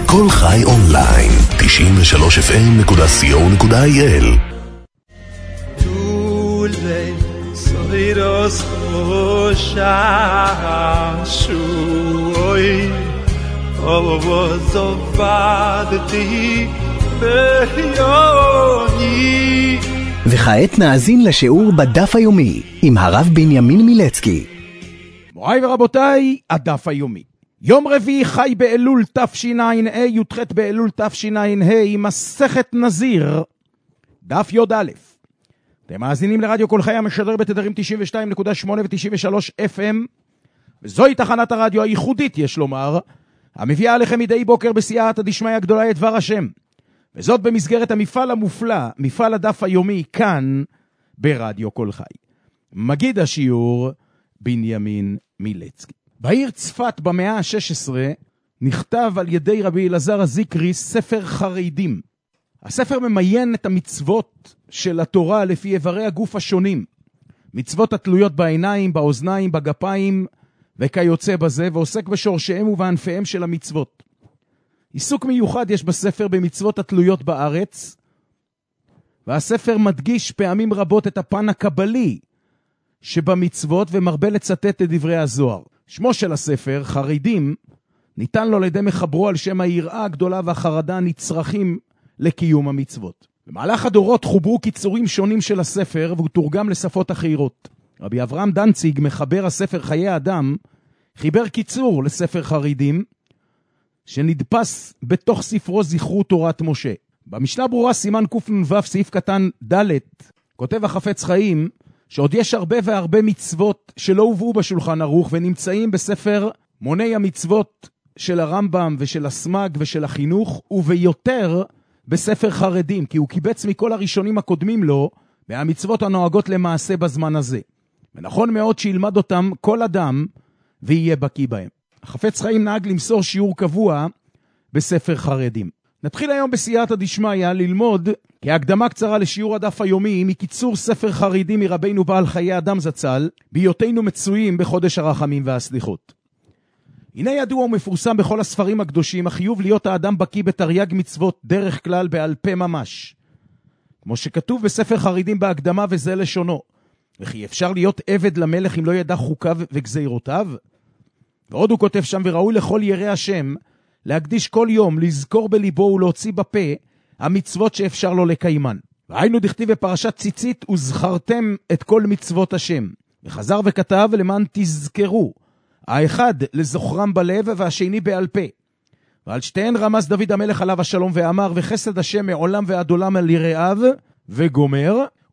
כל חי אונליין, 93fm.co.il. Tulve soiros shashui ovozovadti beyoni. וכעת נאזין לשיעור בדף היומי עם הרב בנימין מילצקי. מוריי ורבותיי, הדף היומי. יום רביעי חי באלול תשע"ה, י"ח באלול תשע"ה, מסכת נזיר, דף י"א. אתם מאזינים לרדיו כל חי המשדר בתדרים 92.8 ו-93 FM, וזוהי תחנת הרדיו הייחודית, יש לומר, המביאה עליכם מדי בוקר בסייעתא דשמיא הגדולה את דבר השם. וזאת במסגרת המפעל המופלא, מפעל הדף היומי, כאן ברדיו כל חי. מגיד השיעור, בנימין מילצקי. בעיר צפת במאה ה-16 נכתב על ידי רבי אלעזר הזיקרי ספר חרדים. הספר ממיין את המצוות של התורה לפי איברי הגוף השונים. מצוות התלויות בעיניים, באוזניים, בגפיים וכיוצא בזה, ועוסק בשורשיהם ובענפיהם של המצוות. עיסוק מיוחד יש בספר במצוות התלויות בארץ, והספר מדגיש פעמים רבות את הפן הקבלי שבמצוות ומרבה לצטט את דברי הזוהר. שמו של הספר, חרדים, ניתן לו על ידי מחברו על שם היראה הגדולה והחרדה הנצרכים לקיום המצוות. במהלך הדורות חוברו קיצורים שונים של הספר והוא תורגם לשפות אחרות. רבי אברהם דנציג, מחבר הספר חיי אדם, חיבר קיצור לספר חרדים, שנדפס בתוך ספרו זכרו תורת משה. במשנה ברורה סימן קנ"ו סעיף קטן ד' כותב החפץ חיים שעוד יש הרבה והרבה מצוות שלא הובאו בשולחן ערוך ונמצאים בספר מוני המצוות של הרמב"ם ושל הסמ"ג ושל החינוך, וביותר בספר חרדים, כי הוא קיבץ מכל הראשונים הקודמים לו מהמצוות הנוהגות למעשה בזמן הזה. ונכון מאוד שילמד אותם כל אדם ויהיה בקיא בהם. החפץ חיים נהג למסור שיעור קבוע בספר חרדים. נתחיל היום בסייעתא דשמיא ללמוד כהקדמה קצרה לשיעור הדף היומי מקיצור ספר חרדים מרבינו בעל חיי אדם זצ"ל, בהיותנו מצויים בחודש הרחמים והסליחות. הנה ידוע ומפורסם בכל הספרים הקדושים החיוב להיות האדם בקיא בתרי"ג מצוות דרך כלל בעל פה ממש. כמו שכתוב בספר חרדים בהקדמה וזה לשונו. וכי אפשר להיות עבד למלך אם לא ידע חוקיו וגזירותיו? ועוד הוא כותב שם, וראוי לכל ירא השם להקדיש כל יום, לזכור בליבו ולהוציא בפה המצוות שאפשר לו לקיימן. והיינו דכתיב בפרשת ציצית, וזכרתם את כל מצוות השם. וחזר וכתב, למען תזכרו, האחד לזוכרם בלב והשני בעל פה. ועל שתיהן רמז דוד המלך עליו השלום ואמר, וחסד השם מעולם ועד עולם על יראיו, וגומר,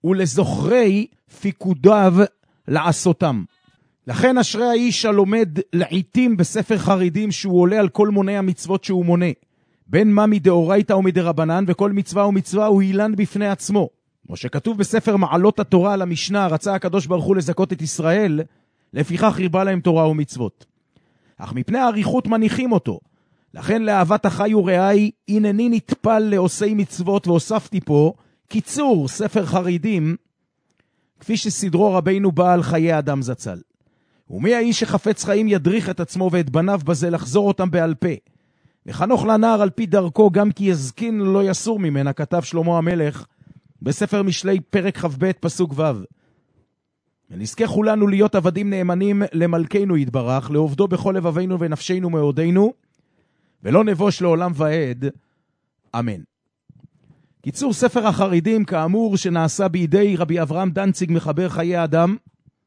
ולזוכרי פיקודיו לעשותם. לכן אשרי האיש הלומד לעיתים בספר חרדים שהוא עולה על כל מוני המצוות שהוא מונה. בין מה מדאורייתא ומדרבנן, וכל מצווה ומצווה הוא אילן בפני עצמו. כמו שכתוב בספר מעלות התורה על המשנה, רצה הקדוש ברוך הוא לזכות את ישראל, לפיכך הרבה להם תורה ומצוות. אך מפני האריכות מניחים אותו. לכן לאהבת החי ורעי, הנני נטפל לעושי מצוות, והוספתי פה קיצור ספר חרדים, כפי שסדרו רבינו בעל חיי אדם זצ"ל. ומי האיש שחפץ חיים ידריך את עצמו ואת בניו בזה לחזור אותם בעל פה. וחנוך לנער על פי דרכו גם כי יזקין לא יסור ממנה, כתב שלמה המלך בספר משלי פרק כ"ב פסוק ו'. ונזכה כולנו להיות עבדים נאמנים למלכנו יתברך, לעובדו בכל לבבינו ונפשנו מאודנו, ולא נבוש לעולם ועד. אמן. קיצור ספר החרדים כאמור שנעשה בידי רבי אברהם דנציג מחבר חיי אדם,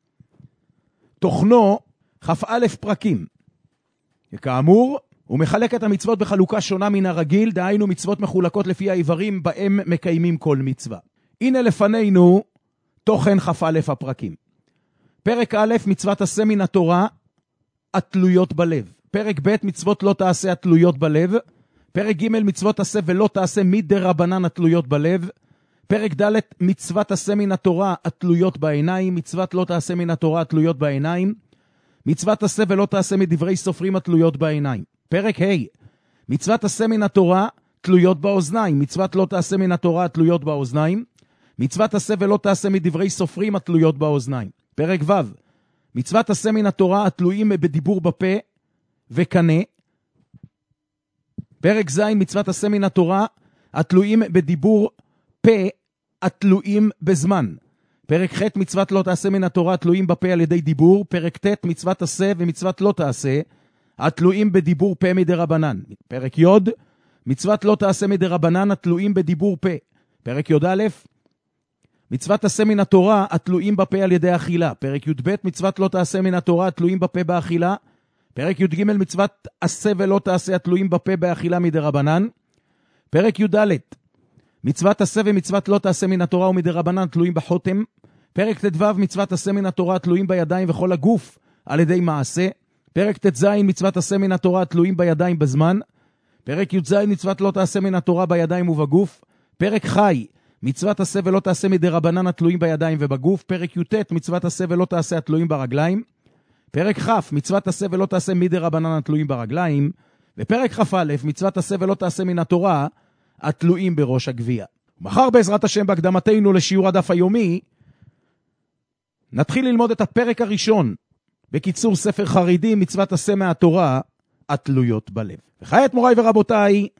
תוכנו כ"א פרקים. וכאמור, הוא מחלק את המצוות בחלוקה שונה מן הרגיל, דהיינו מצוות מחולקות לפי העברים בהם מקיימים כל מצווה. הנה לפנינו תוכן כ"א הפרקים. פרק א', מצוות עשה מן התורה התלויות בלב. פרק ב', מצוות לא תעשה התלויות בלב. פרק ג', מצוות עשה ולא תעשה מדרבנן התלויות בלב. פרק ד', מצוות עשה מן התורה התלויות בעיניים. מצוות לא תעשה מן התורה התלויות בעיניים. מצוות עשה ולא תעשה מדברי סופרים התלויות בעיניים. פרק ה', מצוות עשה מן התורה תלויות באוזניים. מצוות לא תעשה מן התורה התלויות באוזניים. מצוות עשה ולא תעשה מדברי סופרים התלויות באוזניים. פרק ו', מצוות עשה מן התורה התלויים בדיבור בפה וקנה. פרק ז' מצוות עשה מן התורה, התלויים בדיבור פה, התלויים בזמן. פרק ח' מצוות לא תעשה מן התורה, התלויים בפה על ידי דיבור. פרק ט' מצוות עשה ומצוות לא תעשה, התלויים בדיבור פה מדרבנן. פרק י' מצוות לא תעשה מדרבנן, התלויים בדיבור פה. פרק י' מצוות עשה מן התורה, התלויים בפה על ידי אכילה. פרק י' מצוות לא תעשה מן התורה, התלויים בפה באכילה. פרק י' מצוות עשה ולא תעשה, התלויים בפה באכילה מדרבנן. פרק י' מצוות עשה ומצוות לא תעשה מן התורה ומדרבנן, תלויים בחותם. פרק ט"ו מצוות עשה מן התורה, תלויים בידיים וכל הגוף על ידי מעשה. פרק ט"ז מצוות עשה מן התורה, תלויים בידיים בזמן. פרק י"ז מצוות לא תעשה מן התורה בידיים ובגוף. פרק חי מצוות עשה ולא תעשה מדרבנן, התלויים בידיים ובגוף. פרק י"ט מצוות עשה ולא תעשה, התלויים ברגליים. פרק כ' מצוות עשה ולא תעשה מדרבנן, התלויים ברגליים. ופרק כ"א מצוות עשה ולא תעשה מן התורה, התלויים בראש הגבייה. מחר בעזרת השם בהקדמתנו לשיעור הדף היומי, נתחיל ללמוד את הפרק הראשון, בקיצור ספר חרדי, מצוות עשה מהתורה, התלויות בלב. וכעת מוריי ורבותיי,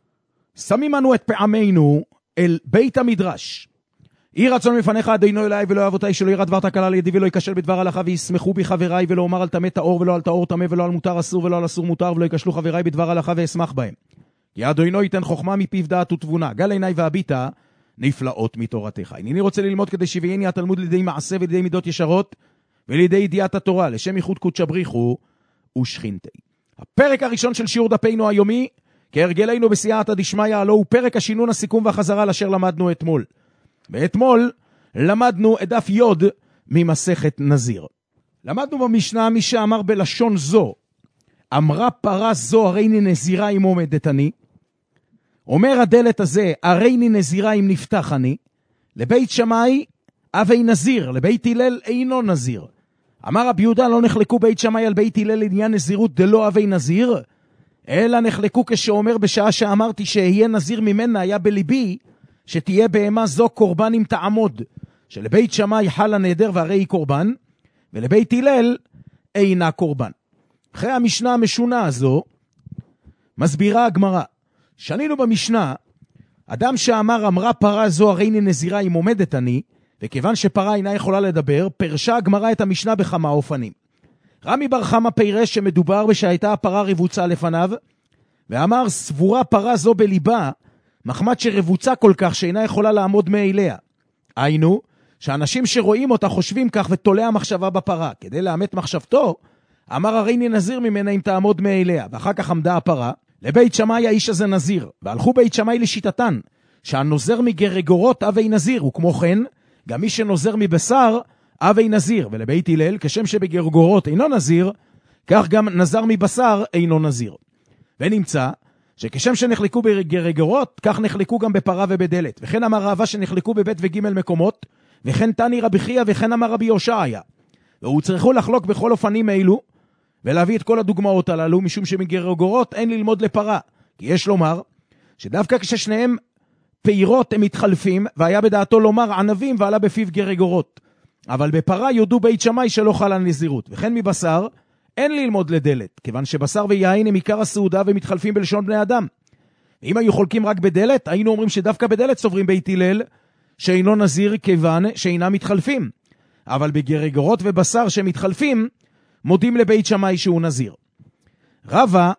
שמים אנו את פעמינו אל בית המדרש. יהי רצון מפניך אדינו אליי ולא אבותיי, שלא ירא דבר תקלה על ידי ולא יקשל בדבר הלכה, וישמחו בי חבריי, ולא אומר על טמא טהור ולא על טהור טמא, ולא על מותר אסור ולא על אסור מותר, ולא יקשלו חבריי בדבר הלכה ואשמח בהם. כי אדינו ייתן חוכמה מפיו דעת ותבונה, גל עיניי והביטה נפלאות מתורתך. הנני רוצה ללמוד כדי שביעני התלמוד לידי מעשה ולידי מידות ישרות ולידי ידיעת התורה, לשם ייחוד קודשא בריחו ושכינתי. הפרק הראשון של שיעור דפנו היומי, כהרגלנו בסייעתא דשמיא, הלא הוא פרק השינון, הסיכום והחזרה לאשר למדנו אתמול. ואתמול למדנו את דף י' ממסכת נזיר. למדנו במשנה, מי שאמר בלשון זו, אמרה פרה זו הריני נזירה אם עומדת אני, אומר הדלת הזה, הריני נזירה אם נפתח אני, לבית שמאי אבי נזיר, לבית הלל אינו נזיר. אמר רבי יהודה, לא נחלקו בית שמאי על בית הלל לעניין נזירות דלא אבי נזיר, אלא נחלקו כשאומר בשעה שאמרתי שאהיה נזיר ממנה, היה בליבי שתהיה בהמה זו קורבן אם תעמוד, שלבית שמאי חל הנדר והרי היא קורבן, ולבית הלל אינה קורבן. אחרי המשנה המשונה הזו, מסבירה הגמרא, שנינו במשנה, אדם שאמר אמרה פרה זו הריני נזירה אם עומדת אני, וכיוון שפרה אינה יכולה לדבר, פרשה הגמרא את המשנה בכמה אופנים. רמי בר חמא פירש שמדובר בשהייתה הפרה רבוצה לפניו, ואמר סבורה פרה זו בליבה, מחמת שרבוצה כל כך שאינה יכולה לעמוד מאליה. היינו, שאנשים שרואים אותה חושבים כך ותולה המחשבה בפרה. כדי לאמת מחשבתו, אמר הריני נזיר ממנה אם תעמוד מאליה, ואחר כך עמדה הפרה. לבית שמאי האיש הזה נזיר, והלכו בית שמאי לשיטתן, שהנוזר מגרגורות אבי נזיר, וכמו כן, גם מי שנוזר מבשר אבי נזיר, ולבית הלל, כשם שבגרגורות אינו נזיר, כך גם נזר מבשר אינו נזיר. ונמצא שכשם שנחלקו בגרגורות, כך נחלקו גם בפרה ובדלת. וכן אמר רבא שנחלקו בבית וג' מקומות, וכן תני רבי חייא וכן אמר רבי הושעיה. והוא צריכו לחלוק בכל אופנים אלו, ולהביא את כל הדוגמאות הללו, משום שמגרגורות אין ללמוד לפרה. כי יש לומר, שדווקא כששניהם פירות הם מתחלפים, והיה בדעתו לומר ענבים ועלה בפיו גרגורות. אבל בפרה יודו בית שמאי שלא חל על נזירות. וכן מבשר, אין ללמוד לדלת, כיוון שבשר ויין הם עיקר הסעודה ומתחלפים בלשון בני אדם. ואם היו חולקים רק בדלת, היינו אומרים שדווקא בדלת סוברים בית הלל, שאינו נזיר כיוון שאינם מתחלפים. אבל בגרגורות ובשר שמתחלפים, מודים לבית שמאי שהוא נזיר. רבא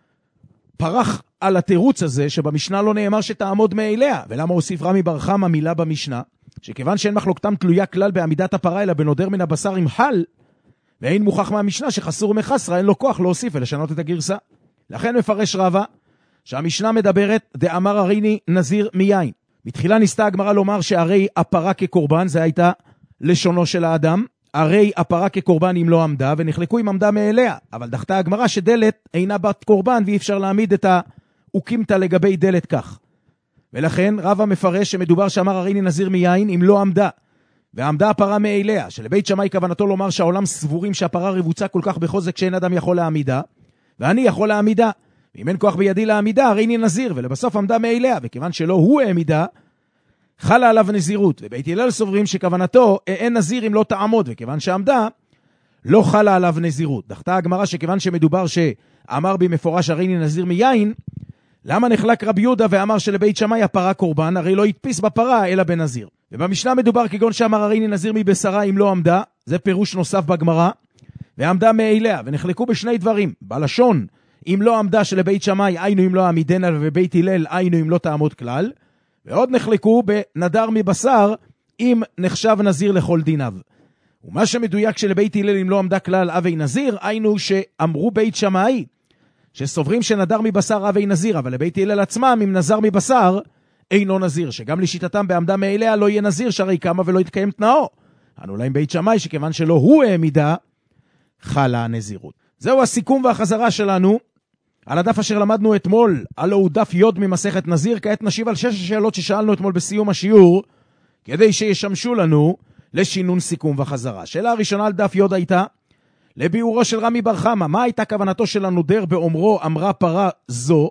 פרח על התירוץ הזה שבמשנה לא נאמר שתעמוד מאליה, ולמה הוסיף רמי בר חמא מילה במשנה, שכיוון שאין מחלוקתם תלויה כלל בעמידת הפרה אלא בנודר מן הבשר עם חל, ואין מוכח מהמשנה שחסור מחסרה, אין לו כוח להוסיף ולשנות את הגרסה. לכן מפרש רבא שהמשנה מדברת דאמר הריני נזיר מיין. בתחילה ניסתה הגמרא לומר שהרי הפרה כקורבן, זה הייתה לשונו של האדם, הרי הפרה כקורבן אם לא עמדה, ונחלקו אם עמדה מאליה, אבל דחתה הגמרא שדלת אינה בת קורבן, ואי אפשר להעמיד את האוקימתא לגבי דלת כך. ולכן רבא מפרש שמדובר שאמר הריני נזיר מיין אם לא עמדה, ועמדה הפרה מאליה, שלבית שמאי כוונתו לומר שהעולם סבורים שהפרה רבוצה כל כך בחוזק שאין אדם יכול להעמידה, ואני יכול להעמידה, ואם אין כוח בידי להעמידה, הריני נזיר, ולבסוף עמדה מאליה, וכיוון שלא הוא העמידה, חלה עליו נזירות, ובית הלל סוברים שכוונתו אין נזיר אם לא תעמוד, וכיוון שעמדה, לא חלה עליו נזירות. דחתה הגמרא שכיוון שמדובר שאמר במפורש הריני נזיר מיין, למה נחלק רבי יהודה ואמר שלבית שמאי הפרה קורבן, הרי לא יתפיס בפרה אלא בנזיר. ובמשנה מדובר כגון שאמר הריני נזיר מבשרה אם לא עמדה, זה פירוש נוסף בגמרא, ועמדה מאליה, ונחלקו בשני דברים, בלשון, אם לא עמדה שלבית שמאי, היינו אם לא עמידנה, ובבית הלל, היינו אם לא תעמוד כלל, ועוד נחלקו בנדר מבשר, אם נחשב נזיר לכל דיניו. ומה שמדויק שלבית הלל אם לא עמדה כלל אבי נזיר, היינו שאמרו בית שמאי, שסוברים שנדר מבשר אבי נזיר, אבל לבית הלל עצמם, אם נזר מבשר, אינו נזיר, שגם לשיטתם בעמדה מאליה לא יהיה נזיר, שהרי כמה ולא יתקיים תנאו. אנו להם בית שמאי, שכיוון שלא הוא העמידה, חלה הנזירות. זהו הסיכום והחזרה שלנו, על הדף אשר למדנו אתמול, הלא הוא דף יוד ממסכת נזיר. כעת נשיב על 6 השאלות ששאלנו אתמול בסיום השיעור, כדי שישמשו לנו לשינון סיכום וחזרה. שאלה הראשונה על דף יוד הייתה, לביאורו של רמי בר חמא, מה הייתה כוונתו של הנודר באומרו אמרה פרה זו?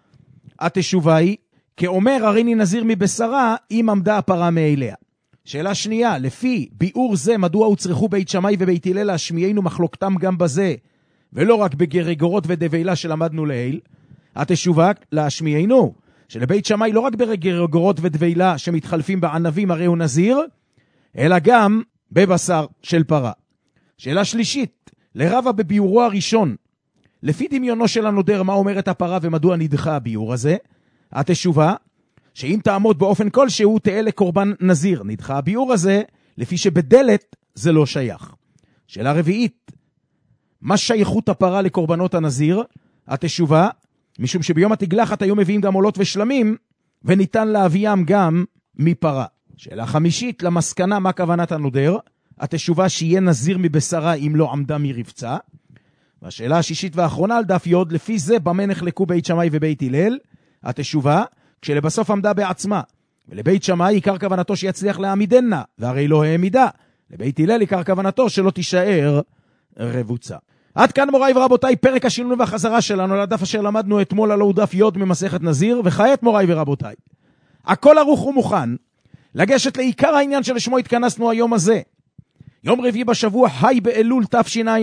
התשובה היא, כאומר הריני נזיר מבשרה, אם עמדה הפרה מאליה. שאלה שנייה, לפי ביאור זה, מדוע הוצרכו בית שמאי ובית הלל להשמיענו מחלוקתם גם בזה, ולא רק בגרגורות ודבלה שלמדנו לעיל? התשובה, להשמיענו, שלבית שמאי לא רק בגרגורות ודבלה שמתחלפים בענבים הרי הוא נזיר, אלא גם בבשר של פרה. שאלה שלישית, לרבה בביאורו הראשון, לפי דמיונו של הנודר מה אומרת הפרה ומדוע נדחה הביאור הזה? התשובה, שאם תעמוד באופן כלשהו תהיה לקורבן נזיר. נדחה הביאור הזה, לפי שבדלת זה לא שייך. שאלה רביעית, מה שייכות הפרה לקורבנות הנזיר? התשובה, משום שביום התגלחת היו מביאים גם עולות ושלמים, וניתן להביאם גם מפרה. שאלה חמישית, למסקנה מה כוונת הנודר? התשובה שיהיה נזיר מבשרה אם לא עמדה מרבצה. והשאלה השישית והאחרונה על דף יוד, לפי זה במה נחלקו בית שמאי ובית הלל? התשובה, כשלבסוף עמדה בעצמה, ולבית שמאי עיקר כוונתו שיצליח להעמידנה, והרי לא העמידה. לבית הלל עיקר כוונתו שלא תישאר רבוצה. עד כאן מוריי ורבותיי, פרק השינון והחזרה שלנו על הדף אשר למדנו אתמול, הלא הוא דף יוד ממסכת נזיר. וכעת מוריי ורבותיי, הכל ערוך ומוכן לגשת לעיקר העניין שלשמו התכנסנו היום הזה. יום רביעי בשבוע, חי באלול תשע"ה,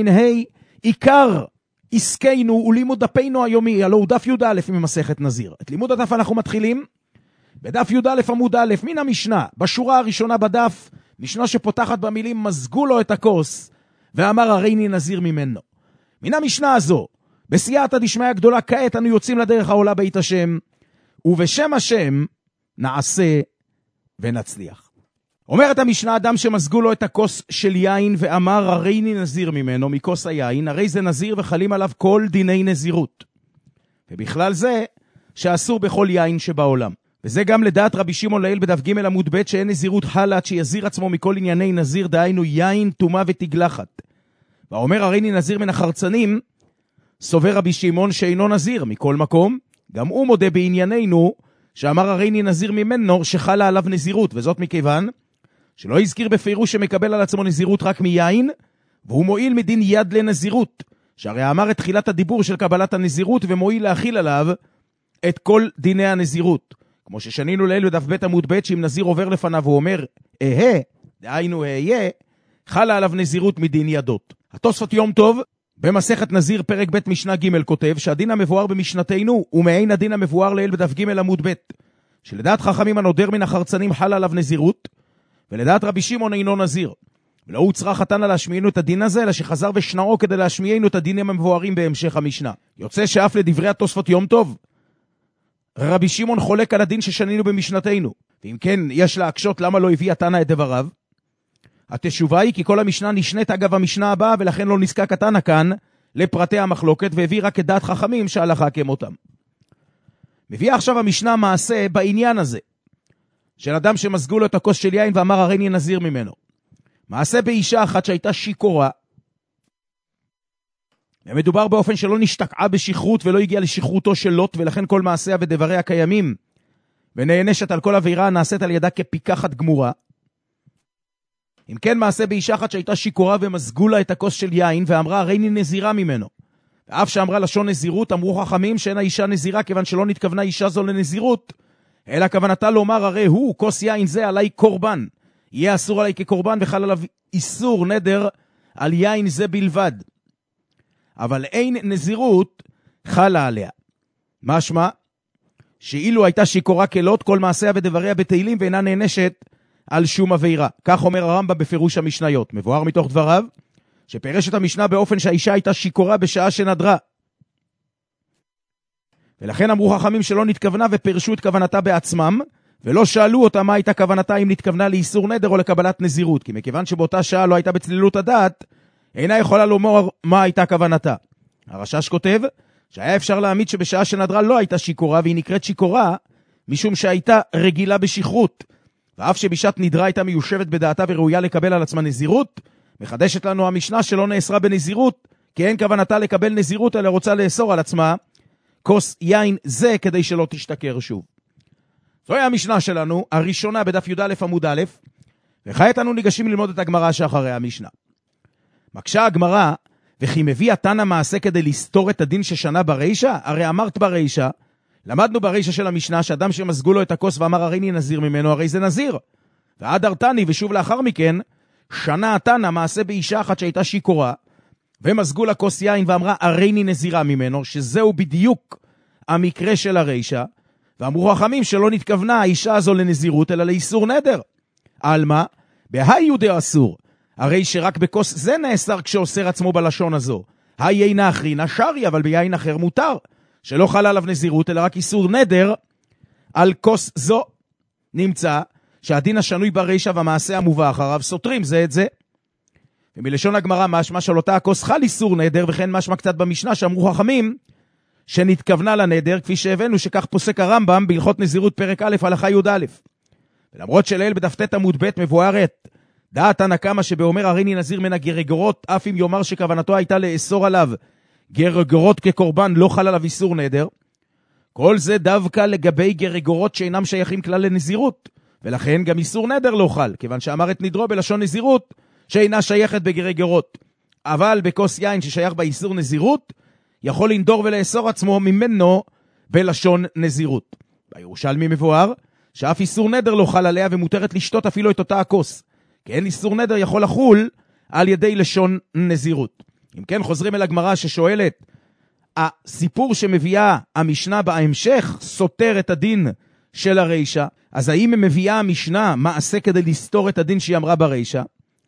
עיקר עסקנו ולימוד דפנו היומי, הלא הוא דף י"א ממסכת נזיר. את לימוד הדף אנחנו מתחילים בדף י"א עמוד א' מן המשנה, בשורה הראשונה בדף, משנה שפותחת במילים מזגו לו את הכוס ואמר הריני נזיר ממנו. מן המשנה הזו, בסייעתא דשמיא הגדולה, כעת אנו יוצאים לדרך העולה בית השם, ובשם השם נעשה ונצליח. אומרת המשנה, אדם שמזגו לו את הכוס של יין ואמר הריני נזיר ממנו, מכוס היין, הרי זה נזיר וחלים עליו כל דיני נזירות. ובכלל זה שאסור בכל יין שבעולם. וזה גם לדעת רבי שמעון לעיל בדף ג' עמוד ב', שאין נזירות חלת שיזיר עצמו מכל ענייני נזיר, דהיינו יין, טומאה ותגלחת. ואומר הריני נזיר מן החרצנים, סובר רבי שמעון שאינו נזיר. מכל מקום, גם הוא מודה בענייננו, שאמר הריני נזיר ממנו שחלה עליו נזירות, וזאת מכיוון שלא הזכיר בפירוש שמקבל על עצמו נזירות רק מיין, והוא מועיל מדין יד לנזירות, שהרי אמר את תחילת הדיבור של קבלת הנזירות, ומועיל להכיל עליו את כל דיני הנזירות. כמו ששנינו לעיל בדף ב' עמוד ב', שאם נזיר עובר לפניו הוא אומר דהיינו אהיה, חלה עליו נזירות מדין ידות. התוספות יום טוב במסכת נזיר פרק ב' משנה ג' כותב שהדין המבואר במשנתנו הוא מעין הדין המבואר לעיל בדף ג' עמוד ב', שלדעת חכמים הנודר מן החרצנים חלה עליו נזירות, ולדעת רבי שמעון אינו נזיר. ולא הוא צריך חתן להשמיענו את הדין הזה, אלא שחזר ושנאו כדי להשמיענו את הדינים המבוארים בהמשך המשנה. יוצא שאף לדברי התוספות יום טוב, רבי שמעון חולק על הדין ששנינו במשנתנו. ואם כן, יש להקשות למה לא הביא התנא את דבריו. התשובה היא כי כל המשנה נשנית אגב המשנה הבאה, ולכן לא נזקק התנא כאן לפרטי המחלוקת, והביא רק את דעת חכמים שהלכה כמותם. מביא עכשיו המשנה מעשה בעניין הזה, של אדם שמזגו לו את הכוס של יין ואמר הריני נזיר ממנו. מעשה באישה אחת שהייתה שיקורה, ומדובר באופן שלא נשתקעה בשכרות ולא הגיע לשכרותו של לוט, ולכן כל מעשיה ודבריה קיימים, ונענשת על כל עבירה נעשית על ידה כפיקחת גמורה. אם כן, מעשה באישה אחת שהייתה שיקורה ומזגו לה את הכוס של יין ואמרה הריני נזירה ממנו. ואף שאמרה לשון נזירות, אמרו חכמים שאין האישה נזירה, כיוון שלא נתכוונה אישה זו לנזירות, אלא כוונתה לומר הרי הוא, כוס יין זה עליי קורבן, יהיה אסור עליי כקורבן, וחל עליו איסור נדר על יין זה בלבד. אבל אין נזירות חלה עליה. משמע שאילו הייתה שיכורה כלות, כל מעשיה ודבריה בתהילים, ואינה נענשת על שום עבירה. כך אומר הרמב"ם בפירוש המשניות. מבואר מתוך דבריו, שפרש את המשנה באופן שהאישה הייתה שיכורה בשעה שנדרה. ולכן אמרו חכמים שלא נתכוונה ופרשו את כוונתה בעצמם, ולא שאלו אותה מה הייתה כוונתה, אם נתכוונה לאיסור נדר או לקבלת נזירות, כי מכיוון שבאותה שעה לא הייתה בצלילות הדעת, אינה יכולה לומר מה הייתה כוונתה. הרשש כותב שהיה אפשר להעמיד שבשעה שנדרה לא הייתה שיכורה, והיא נקראת שיכורה משום שהייתה רגילה בשכרות, ואף שבשעת נדרה הייתה מיושבת בדעתה וראויה לקבל על עצמה נזירות, מחדשת לנו המשנה שלא נאסרה בנזירות, כי אין כוונתה לקבל נזירות, אלא רוצה לאסור על עצמה כוס יין זה כדי שלא תשתכר שוב. זוהי המשנה שלנו, הראשונה בדף י"א עמוד א', וכעת אנו ניגשים ללמוד את הגמרא שאחרי המשנה. מקשה הגמרא, וכי מביא התנא מעשה כדי לסתור את הדין ששנה ברישה? הרי אמרת ברישה, למדנו ברישה של המשנה, שאדם שמזגו לו את הכוס ואמר הריני נזיר ממנו, הרי זה נזיר. ועד הרתני, ושוב לאחר מכן, שנה התנא מעשה באישה אחת שהייתה שיכורה, ומזגו לה כוס יין ואמרה הריני נזירה ממנו, שזהו בדיוק המקרה של הרישה, ואמרו חכמים שלא נתכוונה האישה הזו לנזירות, אלא לאיסור נדר. על מה? בהי יהודי אסור. הרי שרק בכוס זה נאסר כשאוסר עצמו בלשון הזו. היי אינה אחרינה שרי, אבל ביין אחר מותר. שלא חלה עליו נזירות, אלא רק איסור נדר על כוס זו. נמצא שהדין השנוי ברישה והמעשה המובא אחריו סותרים זה את זה. ומלשון הגמרא משמע של אותה הכוס חל איסור נדר, וכן משמע קצת במשנה שאמרו חכמים שנתכוונה לנדר, כפי שהבאנו שכך פוסק הרמב"ם בהלכות נזירות פרק א' הלכה י"א. ולמרות שלעיל בדף ט' עמוד ב' מבוארת דעת תנא קמא שבאומר הריני נזיר מן הגרגרות, אף אם יאמר שכוונתו הייתה לאסור עליו גרגרות כקורבן, לא חל עליו איסור נדר. כל זה דווקא לגבי גרגרות שאינם שייכים כלל לנזירות, ולכן גם איסור נדר לא חל, כיוון שאמר את נדרו בלשון נזירות שאינה שייכת בגרגרות. אבל בכוס יין ששייך באיסור נזירות, יכול לנדור ולאסור עצמו ממנו בלשון נזירות. בירושלמי מבואר שאף איסור נדר לא חל עליה, ומותרת לשתות אפילו את אותה הכוס, כי אין איסור נדר יכול לחול על ידי לשון נזירות. אם כן, חוזרים אל הגמרא ששואלת, הסיפור שמביאה המשנה בהמשך סותר את הדין של הרישה, אז האם מביאה המשנה מעשה כדי לסתור את הדין שהיא אמרה ברישה?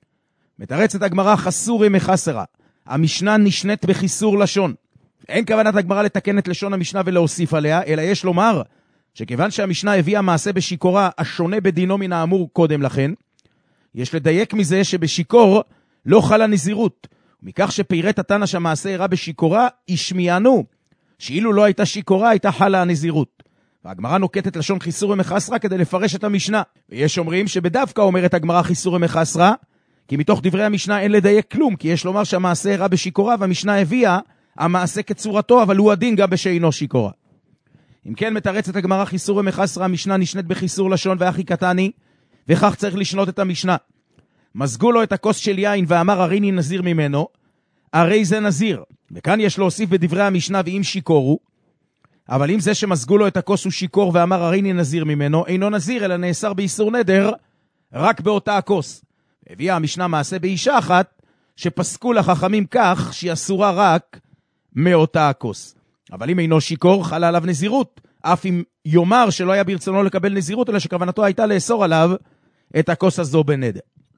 מתרצת הגמרא חסורי מחסרה, המשנה נשנית בחיסור לשון. אין כוונת הגמרא לתקן את לשון המשנה ולהוסיף עליה, אלא יש לומר שכיוון שהמשנה הביאה מעשה בשיקורה השונה בדינו מן האמור קודם לכן, יש לדייק מזה שבשיקור לא חלה נזירות, ומכך שפירט התנא שהמעשה אירע בשיקורה, ישמיענו שאילו לא הייתה שיקורה הייתה חלה הנזירות. והגמרא נוקטת לשון חיסור ומחסרה כדי לפרש את המשנה. ויש אומרים שבדווקא אומרת הגמרא חיסור ומחסרה, כי מתוך דברי המשנה אין לדייק כלום, כי יש לומר שהמעשה אירע בשיקורה, והמשנה הביאה המעשה כצורתו, אבל הוא הדין גם בשאינו שיקורה. אם כן, מתרצת הגמרא חיסור ומחסרה, המשנה נשנית בחיסור לשון ואחי קטני, וכך צריך לשנות את המשנה. מזגו לו את הכוס של יין ואמר הריני נזיר ממנו, הרי זה נזיר. וכאן יש להוסיף בדברי המשנה ואם שיקורו, אבל אם זה שמזגו לו את הכוס הוא שיקור ואמר הריני נזיר ממנו, אינו נזיר אלא נאסר באיסור נדר רק באותה הכוס. הביאה המשנה מעשה באישה אחת שפסקו לחכמים כך שהיא אסורה רק מאותה הכוס. אבל אם אינו שיקור חלה עליו נזירות, אף אם יאמר שלא היה ברצונו לקבל נזירות, אלא שכוונתו הייתה לאסור עליו את הכוס הזו בנדר.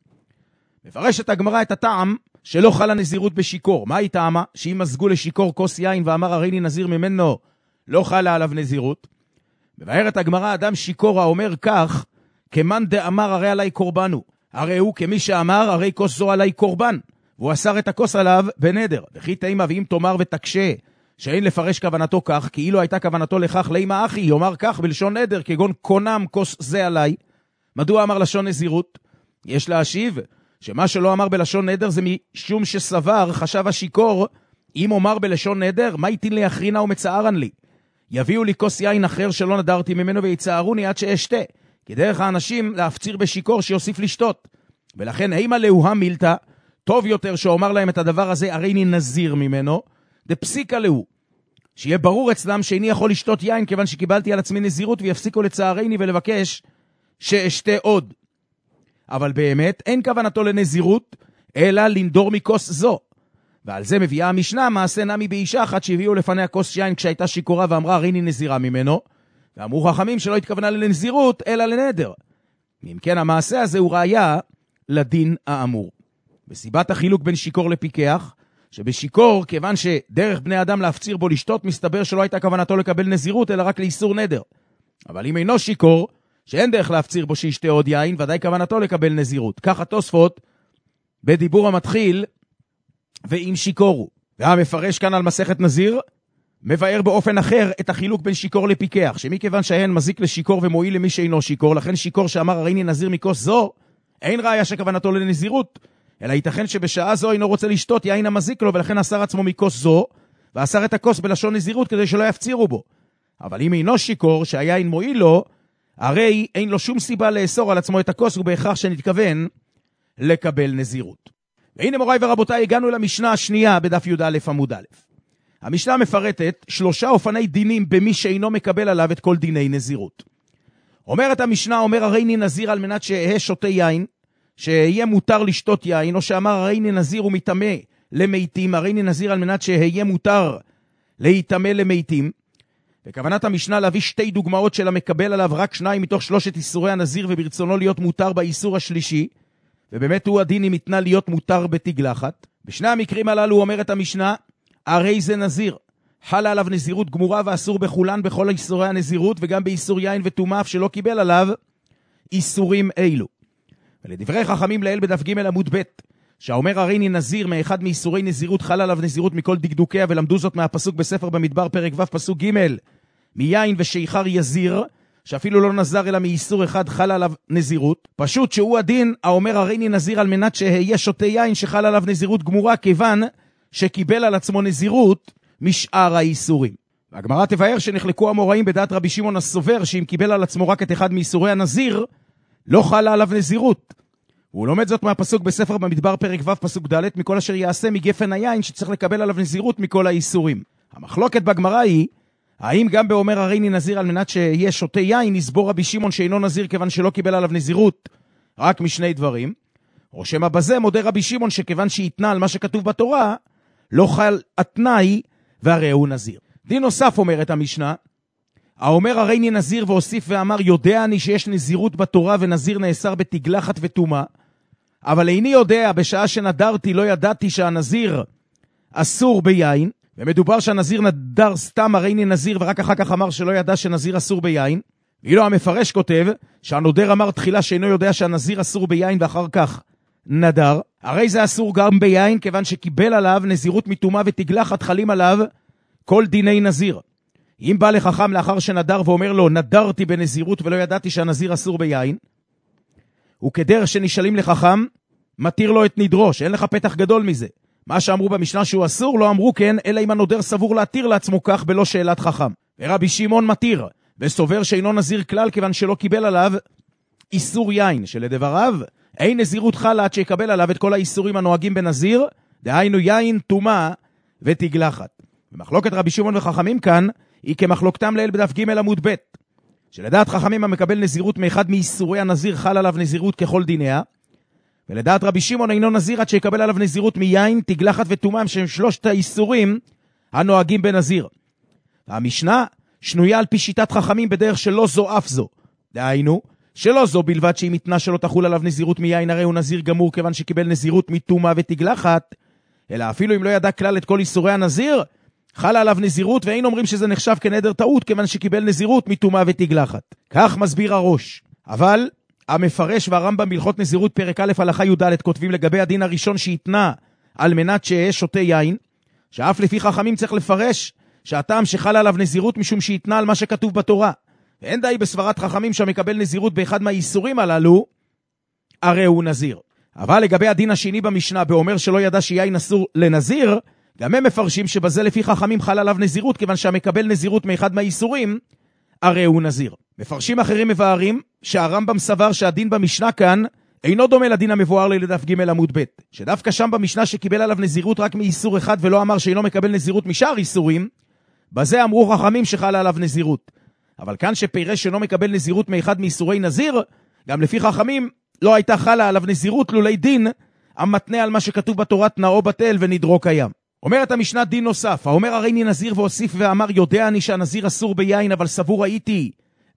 מפרשת הגמרא את הטעם שלא חלה נזירות בשיקור. מה היא טעמה? שאם מזגו לשיקור כוס יין ואמר הריני נזיר ממנו, לא חלה עליו נזירות. מבארת הגמרא אדם שיקור האומר כך, כמאן דאמר הרי עלי קורבנו. הרי הוא כמי שאמר הרי כוס זו עלי קורבן, והוא אסר את הכוס עליו בנדר. וכי תימה ואם תאמר ותקשה שאין לפרש כוונתו כך, כאילו הייתה כוונתו לכך לימה אחי, יאמר כך בלשון נדר, כגון קונם כוס זה עלי. מדוע אמר לשון נזירות? יש להשיב שמה שלא אמר בלשון נדר זה משום שסבר, חשב השיקור, אם אומר בלשון נדר, מה יתין לי אחרינה ומצערן לי? יביאו לי כוס יין אחר שלא נדרתי ממנו ויצערוני עד שאשתה, כי דרך האנשים להפציר בשיקור שיוסיף לשתות. ולכן אימה להוה מילתא, טוב יותר שאומר להם את הדבר הזה, הרי אני נזיר ממנו, דפסיקה להוא. שיהיה ברור אצלם שאיני יכול לשתות יין כיוון שקיבלתי על עצמי נזירות, ויפסיקו לצערני ולבקש שאשתה עוד. אבל באמת אין כוונתו לנזירות, אלא לנדור מכוס זו. ועל זה מביאה המשנה מעשה נמי באישה אחת שהביאו לפניה כוס יין כשהייתה שיקורה ואמרה הריני נזירה ממנו, ואמרו חכמים שלא התכוונה לנזירות, אלא לנדר. אם כן, המעשה הזה הוא ראיה לדין האמור. בסיבת החילוק בין שיקור לפיקח, שבשיקור, כיוון שדרך בני אדם להפציר בו לשתות, מסתבר שלא הייתה כוונתו לקבל נזירות, אלא רק לאיסור נדר. אבל אם אינו שיקור, שאין דרך להפציר בו שישתה עוד יין, ודאי כוונתו לקבל נזירות. כך התוספות, בדיבור המתחיל, ואם שיקורו. והמפרש כאן על מסכת נזיר, מבאר באופן אחר את החילוק בין שיקור לפיקח, שמכיוון שהן מזיק לשיקור ומועיל למי שאינו שיקור, לכן שיקור שאמר הריני נזיר מכוס זו, אין ראיה שכוונתו לנזירות, אלא ייתכן שבשעה זו אינו רוצה לשתות יין המזיק לו, ולכן אסר עצמו מכוס זו, ואסר את הכוס בלשון נזירות כדי שלא יפצירו בו. אבל אם אינו שיקור שהיין מועיל לו, הרי אין לו שום סיבה לאסור על עצמו את הכוס, ובהכרח שנתכוון לקבל נזירות. והנה מוריי ורבותיי, הגענו למשנה השנייה בדף י"א עמוד א'. המשנה מפרטת 3 אופני דינים במי שאינו מקבל עליו את כל דיני נזירות. אומרת המשנה, אומר הריני נזיר על מנת שיהיה שותה יין, שיהיה מותר לשתות יין, או שאמר הריני נזיר הוא מתאמה למיתים, הריני נזיר על מנת שיהיה מותר להתאמה למיתים. וכוונת המשנה להביא 2 דוגמאות של המקבל עליו רק 2 מתוך 3 איסורי הנזיר, וברצונו להיות מותר באיסור השלישי, ובאמת הוא הדין אם יתנה להיות מותר בתגלחת. בשני המקרים הללו אומרת המשנה, הרי זה נזיר, חלה עליו נזירות גמורה ואסור בכולן בכל איסורי הנזירות, וגם באיסור יין וטומאה אף שלא קיבל עליו איסורים אילו. ולדברי חכמים לעיל בדף ג' עמוד ב', שהאומר הריני נזיר מאחד מאיסורי נזירות, חלה עליו נזירות מכל דקדוקיה, ולמדו זאת מהפסוק בספר במדבר פרק ו' פסוק ג', מיין ושיכר יזיר, שאפילו לא נזר אלא מאיסור אחד חלה עליו נזירות. פשוט שהוא הדין האומר הריני נזיר על מנת שיהיה שותה יין שחלה עליו נזירות גמורה, כיוון שקיבל על עצמו נזירות משאר האיסורים. והגמרא תבאר שנחלקו המוראים בדעת רבי שמעון הסובר שאם קיבל על עצמו רק את אחד מאיסורי הנזיר, לא חלה עליו נזירות. הוא לומד זאת מהפסוק בספר במדבר פרק ו' פסוק ד', מכל אשר יעשה מגפן היין שצריך לקבל עליו נזירות מכל האיסורים. המחלוקת בגמרא היא, האם גם באומר הריני נזיר על מנת שיהיה שותה יין, יסבור רבי שמעון שאינו נזיר כיוון שלא קיבל עליו נזירות רק משני דברים, או שמה בזה מודה רבי שמעון שכיוון שיתנה על מה שכתוב בתורה, לא חל התנאי והרי הוא נזיר. דין נוסף אומרת המשנה, האומר הריני נזיר והוסיף ואמר, יודע אני שיש נזירות בתורה ונזיר נאסר בתגלחת וטומאה, אבל איני יודע, בשעה שנדרתי לא ידעתי שהנזיר אסור ביין, ומדובר שהנזיר נדר סתם הריני נזיר ורק אחר כך אמר שלא ידע שנזיר אסור ביין. ואילו המפרש כותב שהנודר אמר תחילה שאינו יודע שהנזיר אסור ביין ואחר כך נדר, הרי זה אסור גם ביין כיוון שקיבל עליו נזירות מטומאה ותגלחת, חלים עליו כל דיני נזיר. אם בא לחכם לאחר שנדר ואומר לו נדרתי בנזירות ולא ידעתי שהנזיר אסור ביין, וכדרך שנשאלים לחכם מתיר לו את נדרו, שאין לך פתח גדול מזה. מה שאמרו במשנה שהוא אסור לא אמרו כן, אלא אם הנודר סבור להתיר לעצמו כך בלא שאלת חכם. ורבי שמעון מתיר וסובר שאינו נזיר כלל כיוון שלא קיבל עליו איסור יין, שלדבריו אין נזירות חלה עד שיקבל עליו את כל האיסורים הנוהגים בנזיר, דהיינו יין, טומאה ותגלחת. ומחלוקת רבי שמעון וחכמים כאן היא כמחלוקתם לעיל בדף ג' עמוד ב', שלדעת חכמים המקבל נזירות מאחד מאיסורי הנזיר חל עליו נזירות ככל דיניה, ולדעת רבי שמעון אינו נזיר עד שיקבל עליו נזירות מיין, תגלחת וטומאה, שהם 3 האיסורים הנוהגים בנזיר. והמשנה שנויה על פי שיטת חכמים בדרך שלא זו אף זו, דהיינו שלא זו בלבד שאם יתנה שלא תחול עליו נזירות מיין הרי הוא נזיר גמור כיוון שקיבל נזירות מטומאה ותגלחת, אלא אפילו אם לא ידע כלל את כל איסורי הנזיר חלה עליו נזירות, ואין אומרים שזה נחשב כנדר טעות כיוון שקיבל נזירות מטומאה ותגלחת. כך מסביר הראש. אבל המפרש והרמב"ם בהלכות נזירות פרק א' הלכה י"ד כותבים לגבי הדין הראשון שיתנה על מנת שיהיה שותה יין, שאף לפי חכמים צריך לפרש שהטעם שחלה עליו נזירות משום שיתנה על מה שכתוב בתורה. ואין די בסברת חכמים שמקבל נזירות באחד מהאיסורים הללו, הרי הוא נזיר. אבל לגבי הדין השני במשנה באומר שלא ידע שיין אסור לנזיר, גם הם מפרשים שבזה לפי חכמים חלה עליו נזירות כיוון שהמקבל נזירות מאחד מהאיסורים, הרי הוא נזיר. מפרשים אחרים מבארים שהרמב"ם סבר שהדין במשנה כאן אינו דומה לדין המבואר לדף ג' עמוד ב', שדווקא שם במשנה שקיבל עליו נזירות רק מאיסור אחד ולא אמר שאינו מקבל נזירות משאר איסורים, בזה אמרו חכמים שחלה עליו נזירות. אבל כאן שפירש שאינו מקבל נזירות מאחד מאיסורי נזיר, גם לפי חכמים לא הייתה חלה עליו נזירות לולי דין המתנה על מה שכתוב בתורה תנאו בטל ונדרו קיים. אומרת המשנה דין נוסף, האומר הריני נזיר והוסיף ואמר יודע אני שהנזיר אסור ביין אבל סבור הייתי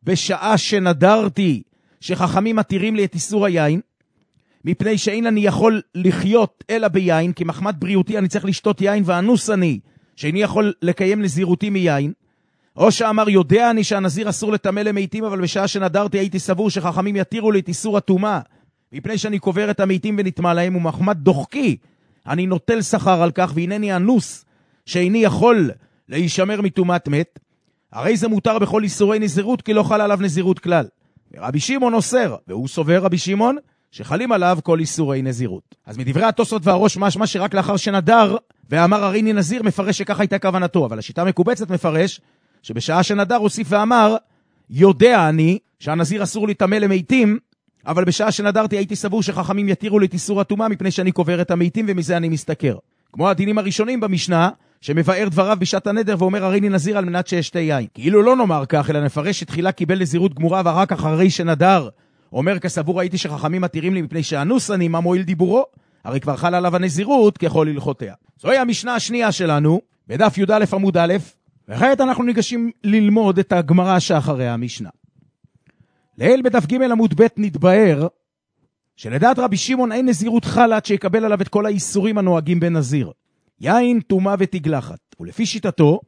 בשעה שנדרתי, שחכמים מתירים לי את איסור היין, מפני שאין אני יכול לחיות אלא ביין, כי מחמת בריאותי אני צריך לשתות יין, ואנוס אני, שאיני יכול לקיים נזירותי מיין, או שאמר יודע אני שהנזיר אסור לטמא למתים, אבל בשעה שנדרתי הייתי סבור שחכמים יתירו לי את איסור הטומאה, מפני שאני קובר את המתים ונטמא להם, ומחמת דוחקי אני נוטל שכר על כך, והנני אנוס שאיני יכול להישמר מטומאת מת, הרי זה מותר בכל איסורי נזירות, כי לא חל עליו נזירות כלל. ורבי שמעון אוסר, והוא סובר רבי שמעון, שחלים עליו כל איסורי נזירות. אז מדברי התוספות והראש משמע שרק לאחר שנדר, ואמר הריני נזיר, מפרש שככה הייתה כוונתו, אבל השיטה מקובצת מפרש, שבשעה שנדר הוסיף ואמר, יודע אני שהנזיר אסור להיטמא למתים, אבל בשעה שנדרתי הייתי סבור שחכמים יתירו לי את איסור הטומאה, מפני שאני קובר את המתים, ומזה אני מסתכר. כמו הדינים הראשונים במשנה, שמבאר דבריו בשעת הנדר ואומר הריני נזיר על מנת שישתה יין. כאילו לא נאמר כך, אלא נפרש שתחילה קיבל נזירות גמורה, ורק אחרי שנדר אומר כסבור הייתי שחכמים מתירים לי מפני שאנוס אני, מה מועיל דיבורו? הרי כבר חל עליו הנזירות ככל הלכותיה. זוהי המשנה השנייה שלנו, בדף י"א עמוד א', וכעת אנחנו ניגשים ללמוד את הגמרא שאחרי המשנה. לעיל בדף ג' עמוד ב' נתבהר שלדעת רבי שמעון אין נזירות חל עד שיקבל עליו את כל האיסורים הנוהגים בנזיר. יין, טומאה ותגלחת. ולפי שיטתו,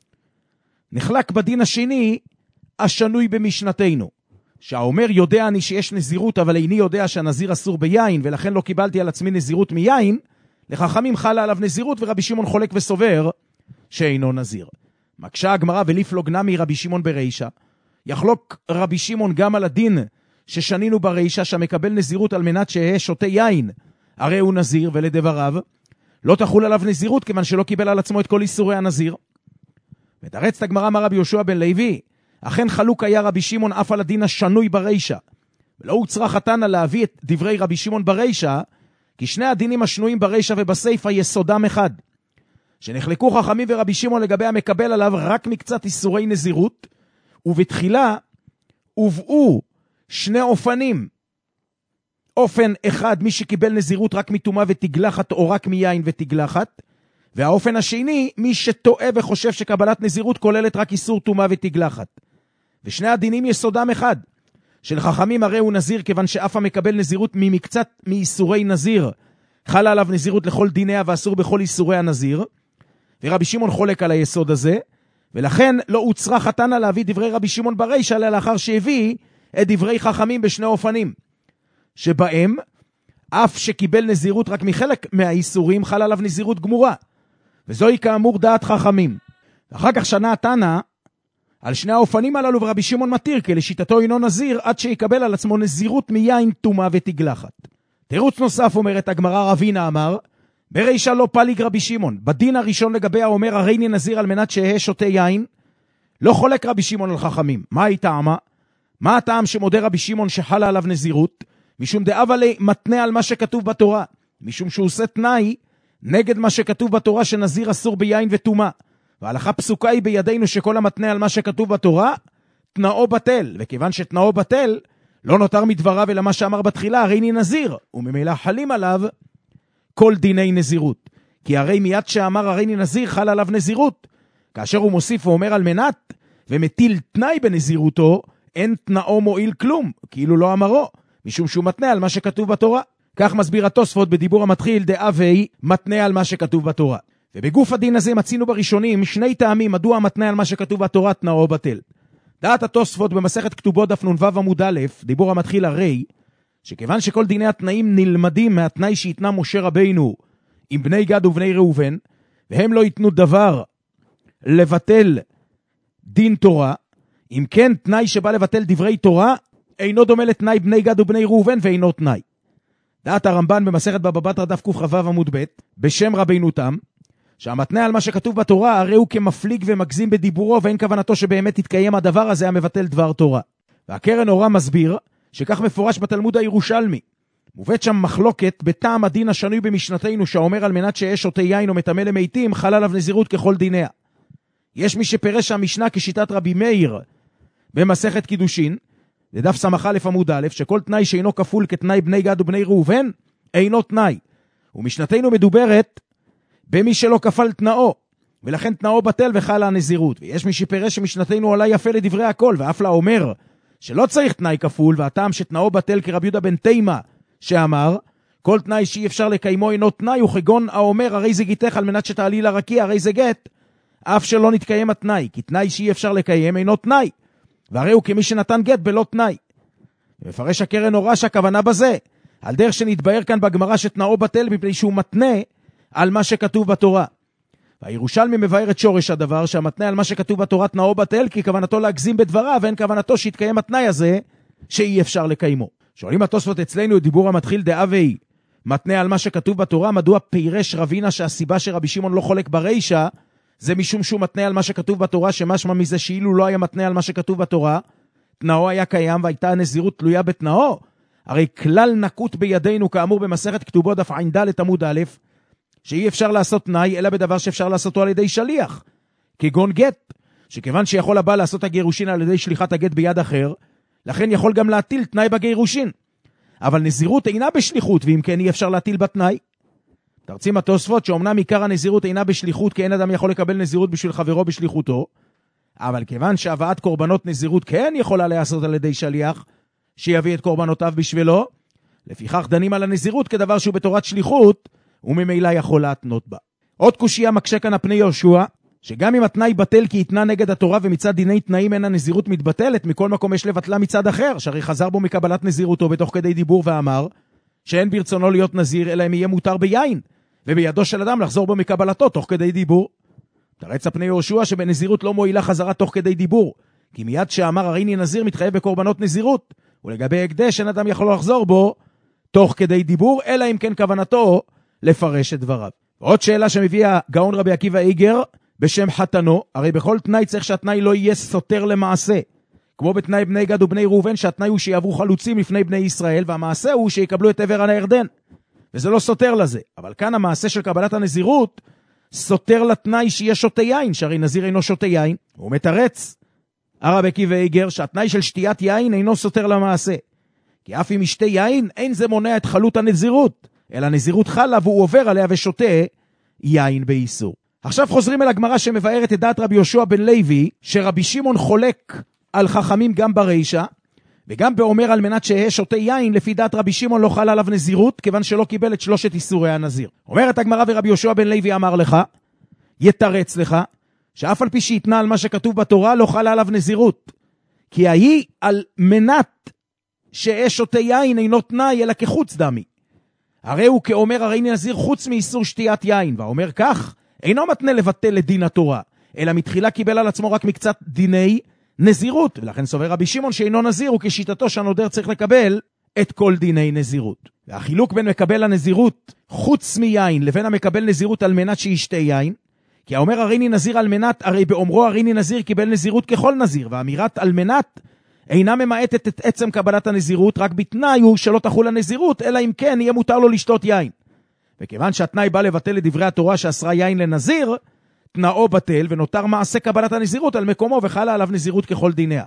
נחלק בדין השני השנוי במשנתנו. שהאומר יודע אני שיש נזירות, אבל איני יודע שהנזיר אסור ביין, ולכן לא קיבלתי על עצמי נזירות מיין, לחכמים חלה עליו נזירות, ורבי שמעון חולק וסובר שאינו נזיר. מקשה הגמרא ולפלוג נמי רבי שמעון ברישה. יחלוק רבי שמעון גם על הדין ששנינו ברישה, שמקבל נזירות על מנת שיהיה שותה יין, הרי הוא נזיר, ולדבריו לא תחול עליו נזירות, כיוון שלא קיבל על עצמו את כל איסורי הנזיר. ותרץ את הגמרא אמר רבי יהושע בן לוי, אכן חלוק היה רבי שמעון אף על הדין השנוי ברישה, ולא הוצרה חתנה להביא את דברי רבי שמעון ברישה, כי שני הדינים השנויים ברישה ובסייפה יסודם אחד, שנחלקו חכמים ורבי שמעון לגבי המקבל עליו רק מקצת איסורי נזירות, ובתחילה הובאו שני אופנים. אופן אחד, מי שקיבל נזירות רק מטומאה ותגלחת, או רק מיין ותגלחת, והאופן השני, מי שטועה וחושב שקבלת נזירות כוללת רק איסור טומאה ותגלחת. ושני הדינים יסודם אחד, של חכמים הרי הוא נזיר, כיוון שאף המקבל נזירות ממקצת מאיסורי נזיר, חלה עליו נזירות לכל דיניה ואסור בכל איסורי הנזיר, ורבי שמעון חולק על היסוד הזה, ולכן לא הוצרה חתנה להביא דברי רבי שמעון ברישה, אלא לאחר שהביא את דברי חכמים בשני אופנים, שבהם אף שקיבל נזירות רק מחלק מהאיסורים, חלה עליו נזירות גמורה, וזוהי כאמור דעת חכמים. ואחר כך שנה התנא על שני האופנים הללו, ורבי שמעון מתיר, כי לשיטתו אינו נזיר עד שיקבל על עצמו נזירות מיין, טומאה ותגלחת. תירוץ נוסף אומרת הגמרא, רבינה אמר, ברישה לא פליג רבי שמעון. בדין הראשון לגבי האומר הריני נזיר על מנת שיהיה שותה יין, לא חולק רבי שמעון על חכמים. מה היא טעמה? מה הטעם שמודה רבי שמעון שחלה עליו נזירות? משום דאבה לי מתנה על מה שכתוב בתורה, משום שהוא עושה תנאי נגד מה שכתוב בתורה שנזיר אסור ביין וטומאה. וההלכה פסוקה היא בידינו שכל המתנה על מה שכתוב בתורה, תנאו בטל, וכיוון שתנאו בטל, לא נותר מדבריו אלא מה שאמר בתחילה, הריני נזיר, וממילא חלים עליו כל דיני נזירות. כי הרי מיד שאמר הריני נזיר חל עליו נזירות, כאשר הוא מוסיף ואומר על מנת, ומטיל תנאי בנזירותו, אין תנאו מועיל כלום, כאילו לא אמרו, משום שהוא מתנה על מה שכתוב בתורה. כך מסביר התוספות בדיבור המתחיל, דאבי מתנה על מה שכתוב בתורה. ובגוף הדין הזה מצינו בראשונים שני טעמים מדוע המתנה על מה שכתוב בתורה תנאו בטל. דעת התוספות במסכת כתובות דף נ"ו עמוד א', דיבור המתחיל הרי, שכיוון שכל דיני התנאים נלמדים מהתנאי שהתנה משה רבינו עם בני גד ובני ראובן, והם לא ייתנו דבר לבטל דין תורה, אם כן תנאי שבא לבטל דברי תורה אינו דומה לתנאי בני גד ובני ראובן ואינו תנאי. דעת הרמב"ן במסכת בבא בתרא דף קכ"ו עמוד ב' בשם רבינו תם, שהמתנה על מה שכתוב בתורה הרי הוא כמפליג ומגזים בדיבורו, ואין כוונתו שבאמת יתקיים הדבר הזה המבטל דבר תורה. והקרן אורה מסביר שכך מפורש בתלמוד הירושלמי, מובאת שם מחלוקת בטעם הדין השנוי במשנתנו, שאומר על מנת שיהיה שותה יין או מטמא למתים חלה עליו נזירות ככל דיניה. יש מי שפרש המשנה כשיטת רבי מאיר במסכת קידושין לדף סמ"א עמוד א', שכל תנאי שאינו כפול כתנאי בני גד ובני ראובן אינו תנאי, ומשנתנו מדוברת במי שלא כפל תנאו, ולכן תנאו בטל וחלה הנזירות. ויש מי שפרש שמשנתנו עולה יפה לדברי הכל, ואף לה אומר שלא צריך תנאי כפול, והטעם שתנאו בטל כרבי יהודה בן תימה, שאמר, כל תנאי שאי אפשר לקיימו אינו תנאי, וכגון האומר, הרי זה גיתך על מנת שתעלי לרקיע, הרי זה גט, אף שלא נתקיים התנאי, כי תנאי שאי אפשר לקיים אינו תנאי, והרי הוא כמי שנתן גט בלא תנאי. מפרש הקרן אורה שהכוונה בזה, על דרך שנתבהר כאן בגמרא שתנאו בטל, מפני שהוא מתנה על מה שכתוב בתורה. והירושלמי מבאר את שורש הדבר, שהמתנה על מה שכתוב בתורה תנאו בטל, כי כוונתו להגזים בדברה, ואין כוונתו שיתקיים התנאי הזה, שאי אפשר לקיימו. שואלים התוספות אצלנו, דיבור המתחיל דאבי, מתנה על מה שכתוב בתורה, מדוע פירש רבינה שהסיבה שרבי שמעון לא חולק ברישה, זה משום שהוא מתנה על מה שכתוב בתורה, שמשמע מזה שאילו לא היה מתנה על מה שכתוב בתורה, תנאו היה קיים והייתה הנזירות תלויה בתנאו. הרי כלל נקוט בידינו, כאמור במסכת כתובות דף ע"ד עמוד א', שאי אפשר לעשות תנאי, אלא בדבר שאפשר לעשותו על ידי שליח, כגון גט, שכיוון שיכול הבא לעשות הגירושין על ידי שליחת הגט ביד אחר, לכן יכול גם להטיל תנאי בגירושין. אבל נזירות אינה בשליחות, ואם כן אי אפשר להטיל בתנאי. תרצים התוספות שאומנם עיקר הנזירות אינה בשליחות, כי אין אדם יכול לקבל נזירות בשביל חברו בשליחותו, אבל כיוון שהבאת קורבנות נזירות כן יכולה לעשות על ידי שליח, שיביא את קורבנותיו בשבילו, לפיכך דנים על הנזירות כדבר שהוא בתורת שליחות, וממילא יכול להתנות בה. עוד קושיה מקשה כאן הפני יהושע, שגם אם התנאי בטל כי יתנה נגד התורה ומצד דיני תנאים אין הנזירות מתבטלת, מכל מקום יש לבטלה מצד אחר, שהרי חזר בו מקבלת נזירותו בתוך כדי דיבור ואמר, שאין ברצונו להיות נזיר, אלא אם יהיה מותר ביין, ובידו של אדם לחזור בו מקבלתו תוך כדי דיבור. תרץ הפני יהושע שבנזירות לא מועילה חזרה תוך כדי דיבור, כי מיד שאמר הריני נזיר מתחייב בקורבנות נזירות, ולגבי הקדש אין אדם יכול לחזור בו תוך כדי דיבור, אלא אם כן כוונתו לפרש את דבריו. עוד שאלה שמביא הגאון רבי עקיבא איגר בשם חתנו, הרי בכל תנאי צריך שהתנאי לא יהיה סותר למעשה, כמו בתנאי בני גד ובני ראובן, שהתנאי הוא שיעברו חלוצים לפני בני ישראל, והמעשה הוא שיקבלו את עבר הירדן, וזה לא סותר לזה. אבל כאן המעשה של קבלת הנזירות סותר לתנאי שיהיה שותה יין, שהרי נזיר אינו שותה יין. הוא מתרץ הרבי עקיבא איגר שהתנאי של שתיית יין אינו סותר למעשה, כי אף אם ישתה יין אין זה מונע את חלות הנזירות, אלא נזירות חלה והוא עובר עליה ושותה יין באיסור. עכשיו חוזרים אל הגמרא שמבארת את דעת רבי יהושע בן לוי, שרבי שמעון חולק על חכמים גם ברישה, וגם באומר על מנת שיהיה שותה יין, לפי דעת רבי שמעון לא חלה עליו נזירות, כיוון שלא קיבל את 3 איסורי הנזיר. אומרת הגמרא ורבי יהושע בן לוי אמר לך, יתרץ לך, שאף על פי שיתנה על מה שכתוב בתורה, לא חלה עליו נזירות. כי ההיא על מנת שיהיה שותה יין אינו תנאי, אלא כחוץ דמי. הרי הוא כאומר הרי נזיר חוץ מאיסור שתיית יין, ואומר כך, אינו מתנה לבטל לדין התורה, אלא מתחילה קיבל על עצמו רק מקצת דיני נזירות, ולכן סובר רבי שמעון שאינו נזיר, וכשיטתו שהנודר צריך לקבל את כל דיני נזירות. והחילוק בין מקבל הנזירות חוץ מיין, לבין המקבל נזירות על מנת שישתה יין, כי האומר הריני נזיר על מנת, הרי באומרו הריני נזיר קיבל נזירות ככל נזיר, והאמירת על מנת אינה ממעטת את עצם קבלת הנזירות, רק בתנאי הוא שלא תחול הנזירות, אלא אם כן יהיה מותר לו לשתות יין. וכיוון שהתנאי בא לבטל לדברי התורה שאסרה יין לנזיר, תנאו בטל ונותר מעשה קבלת הנזירות על מקומו וחלה עליו נזירות ככל דיניה.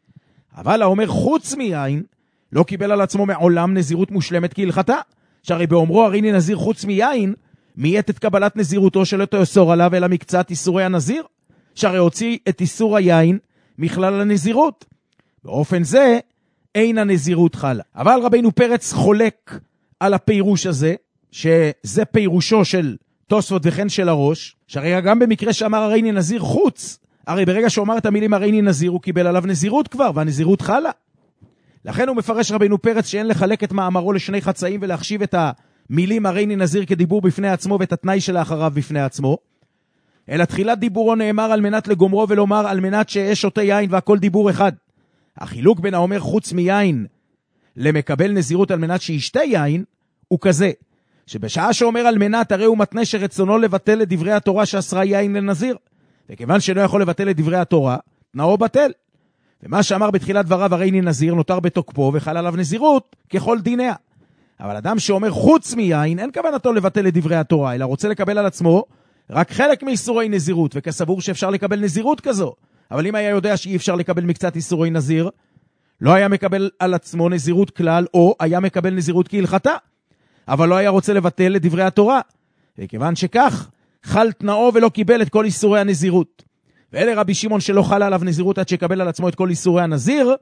אבל האומר חוץ מיין לא קיבל על עצמו מעולם נזירות מושלמת כהלכתה, שהרי באומרו הריני נזיר חוץ מיין, מייט את קבלת נזירותו שלא תאסור עליו אלא מקצת איסורי הנזיר, שהרי הוציא את איסור היין מכלל הנזירות. באופן זה אין הנזירות חלה. אבל רבינו פרץ חולק על הפירוש הזה, שזה פירושו של תוספות וכן של הראש, שהרי גם במקרה שאמר הריני נזיר חוץ, הרי ברגע שהוא אמר את המילים הריני נזיר הוא קיבל עליו נזירות כבר, והנזירות חלה. לכן הוא מפרש רבינו פרץ שאין לחלק את מאמרו לשני חצאים ולהחשיב את המילים הריני נזיר כדיבור בפני עצמו ואת התנאי שלאחריו בפני עצמו, אלא תחילת דיבורו נאמר על מנת לגומרו ולומר על מנת שיש שותה יין והכל דיבור אחד. החילוק בין האומר חוץ מיין למקבל נזירות על מנת שישתה יין הוא כזה, שבשעה שאומר על מנת הרי הוא מתנה שרצונו לבטל את דברי התורה שאסרה יין לנזיר, וכיוון שלא יכול לבטל את דברי התורה, תנאו בטל. ומה שאמר בתחילת דבריו הריני נזיר נותר בתוקפו וחל עליו נזירות ככל דיניה. אבל אדם שאומר חוץ מיין אין כוונתו לבטל את דברי התורה, אלא רוצה לקבל על עצמו רק חלק מאיסורי נזירות, וכסבור שאפשר לקבל נזירות כזו. אבל אם היה יודע שאי אפשר לקבל מקצת איסורי נזיר, לא היה מקבל על עצמו נזירות כלל, או היה מקבל נזירות כהלכתה, אבל לא היה רוצה לבטל את דברי התורה. וכיוון שכך, חל תנאו ולא קיבל את כל איסורי הנזירות. ואלה רבי שמעון שלא חל עליו נזירות עד שיקבל על עצמו את כל איסורי הנזיר,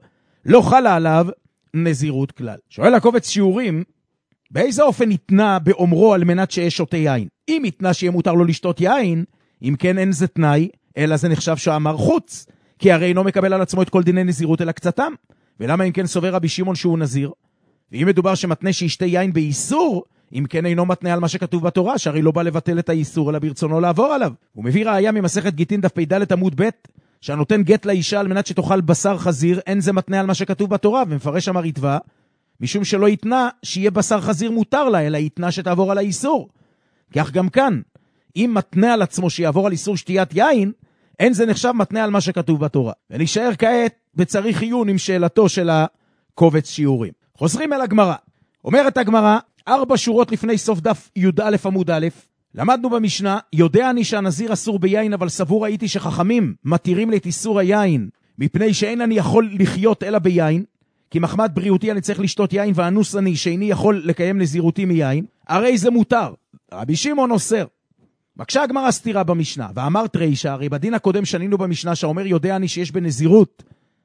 לא חלה עליו נזירות כלל. שואל הקובץ שיעורים, באיזה אופן ניתנה באומרו על מנת שישותה יין? אם ניתנה שיהיה מותר לו לשתות יין, אם כן אין זה תנאי, אלא זה נחשב שאמר חוץ, כי הרי אינו מקבל על עצמו את כל דיני נזירות אלא קצתם. ולמה אם כן סובר רבי שמעון שהוא נזיר? ואם מדובר שמתנה שישתה יין באיסור, אם כן אינו מתנה על מה שכתוב בתורה, שהרי לא בא לבטל את האיסור, אלא ברצונו לעבור עליו. הוא מביא ראיה ממסכת גיטין דף פ"ד עמוד ב', שהנותן גט לאישה על מנת שתאכל בשר חזיר, אין זה מתנה על מה שכתוב בתורה, ומפרש אמר ריטב"א, משום שלא יתנה שיהיה בשר חזיר מותר לה, אלא יתנה שתעבור על האיסור. כך גם כאן, אם מתנה על עצמו שיעבור על איסור שתיית יין, אין זה נחשב מתנה על מה שכתוב בתורה. ונשאר כעת בצריך עיון עם שאלתו של הקובץ שיעורים. חוזרים אל הגמרא. אומרת הגמרא, 4 שורות לפני סוף דף י"א עמוד א', למדנו במשנה, יודע אני שהנזיר אסור ביין, אבל סבור הייתי שחכמים מתירים לי את איסור היין, מפני שאין אני יכול לחיות אלא ביין, כי מחמת בריאותי אני צריך לשתות יין, ואנוס אני שאיני יכול לקיים נזירותי מיין, הרי זה מותר. רבי שמעון אוסר. מקשה הגמרא סתירה במשנה, ואמרת רישא, הרי בדין הקודם שנינו במשנה שאומר יודע אני שיש בנזירות,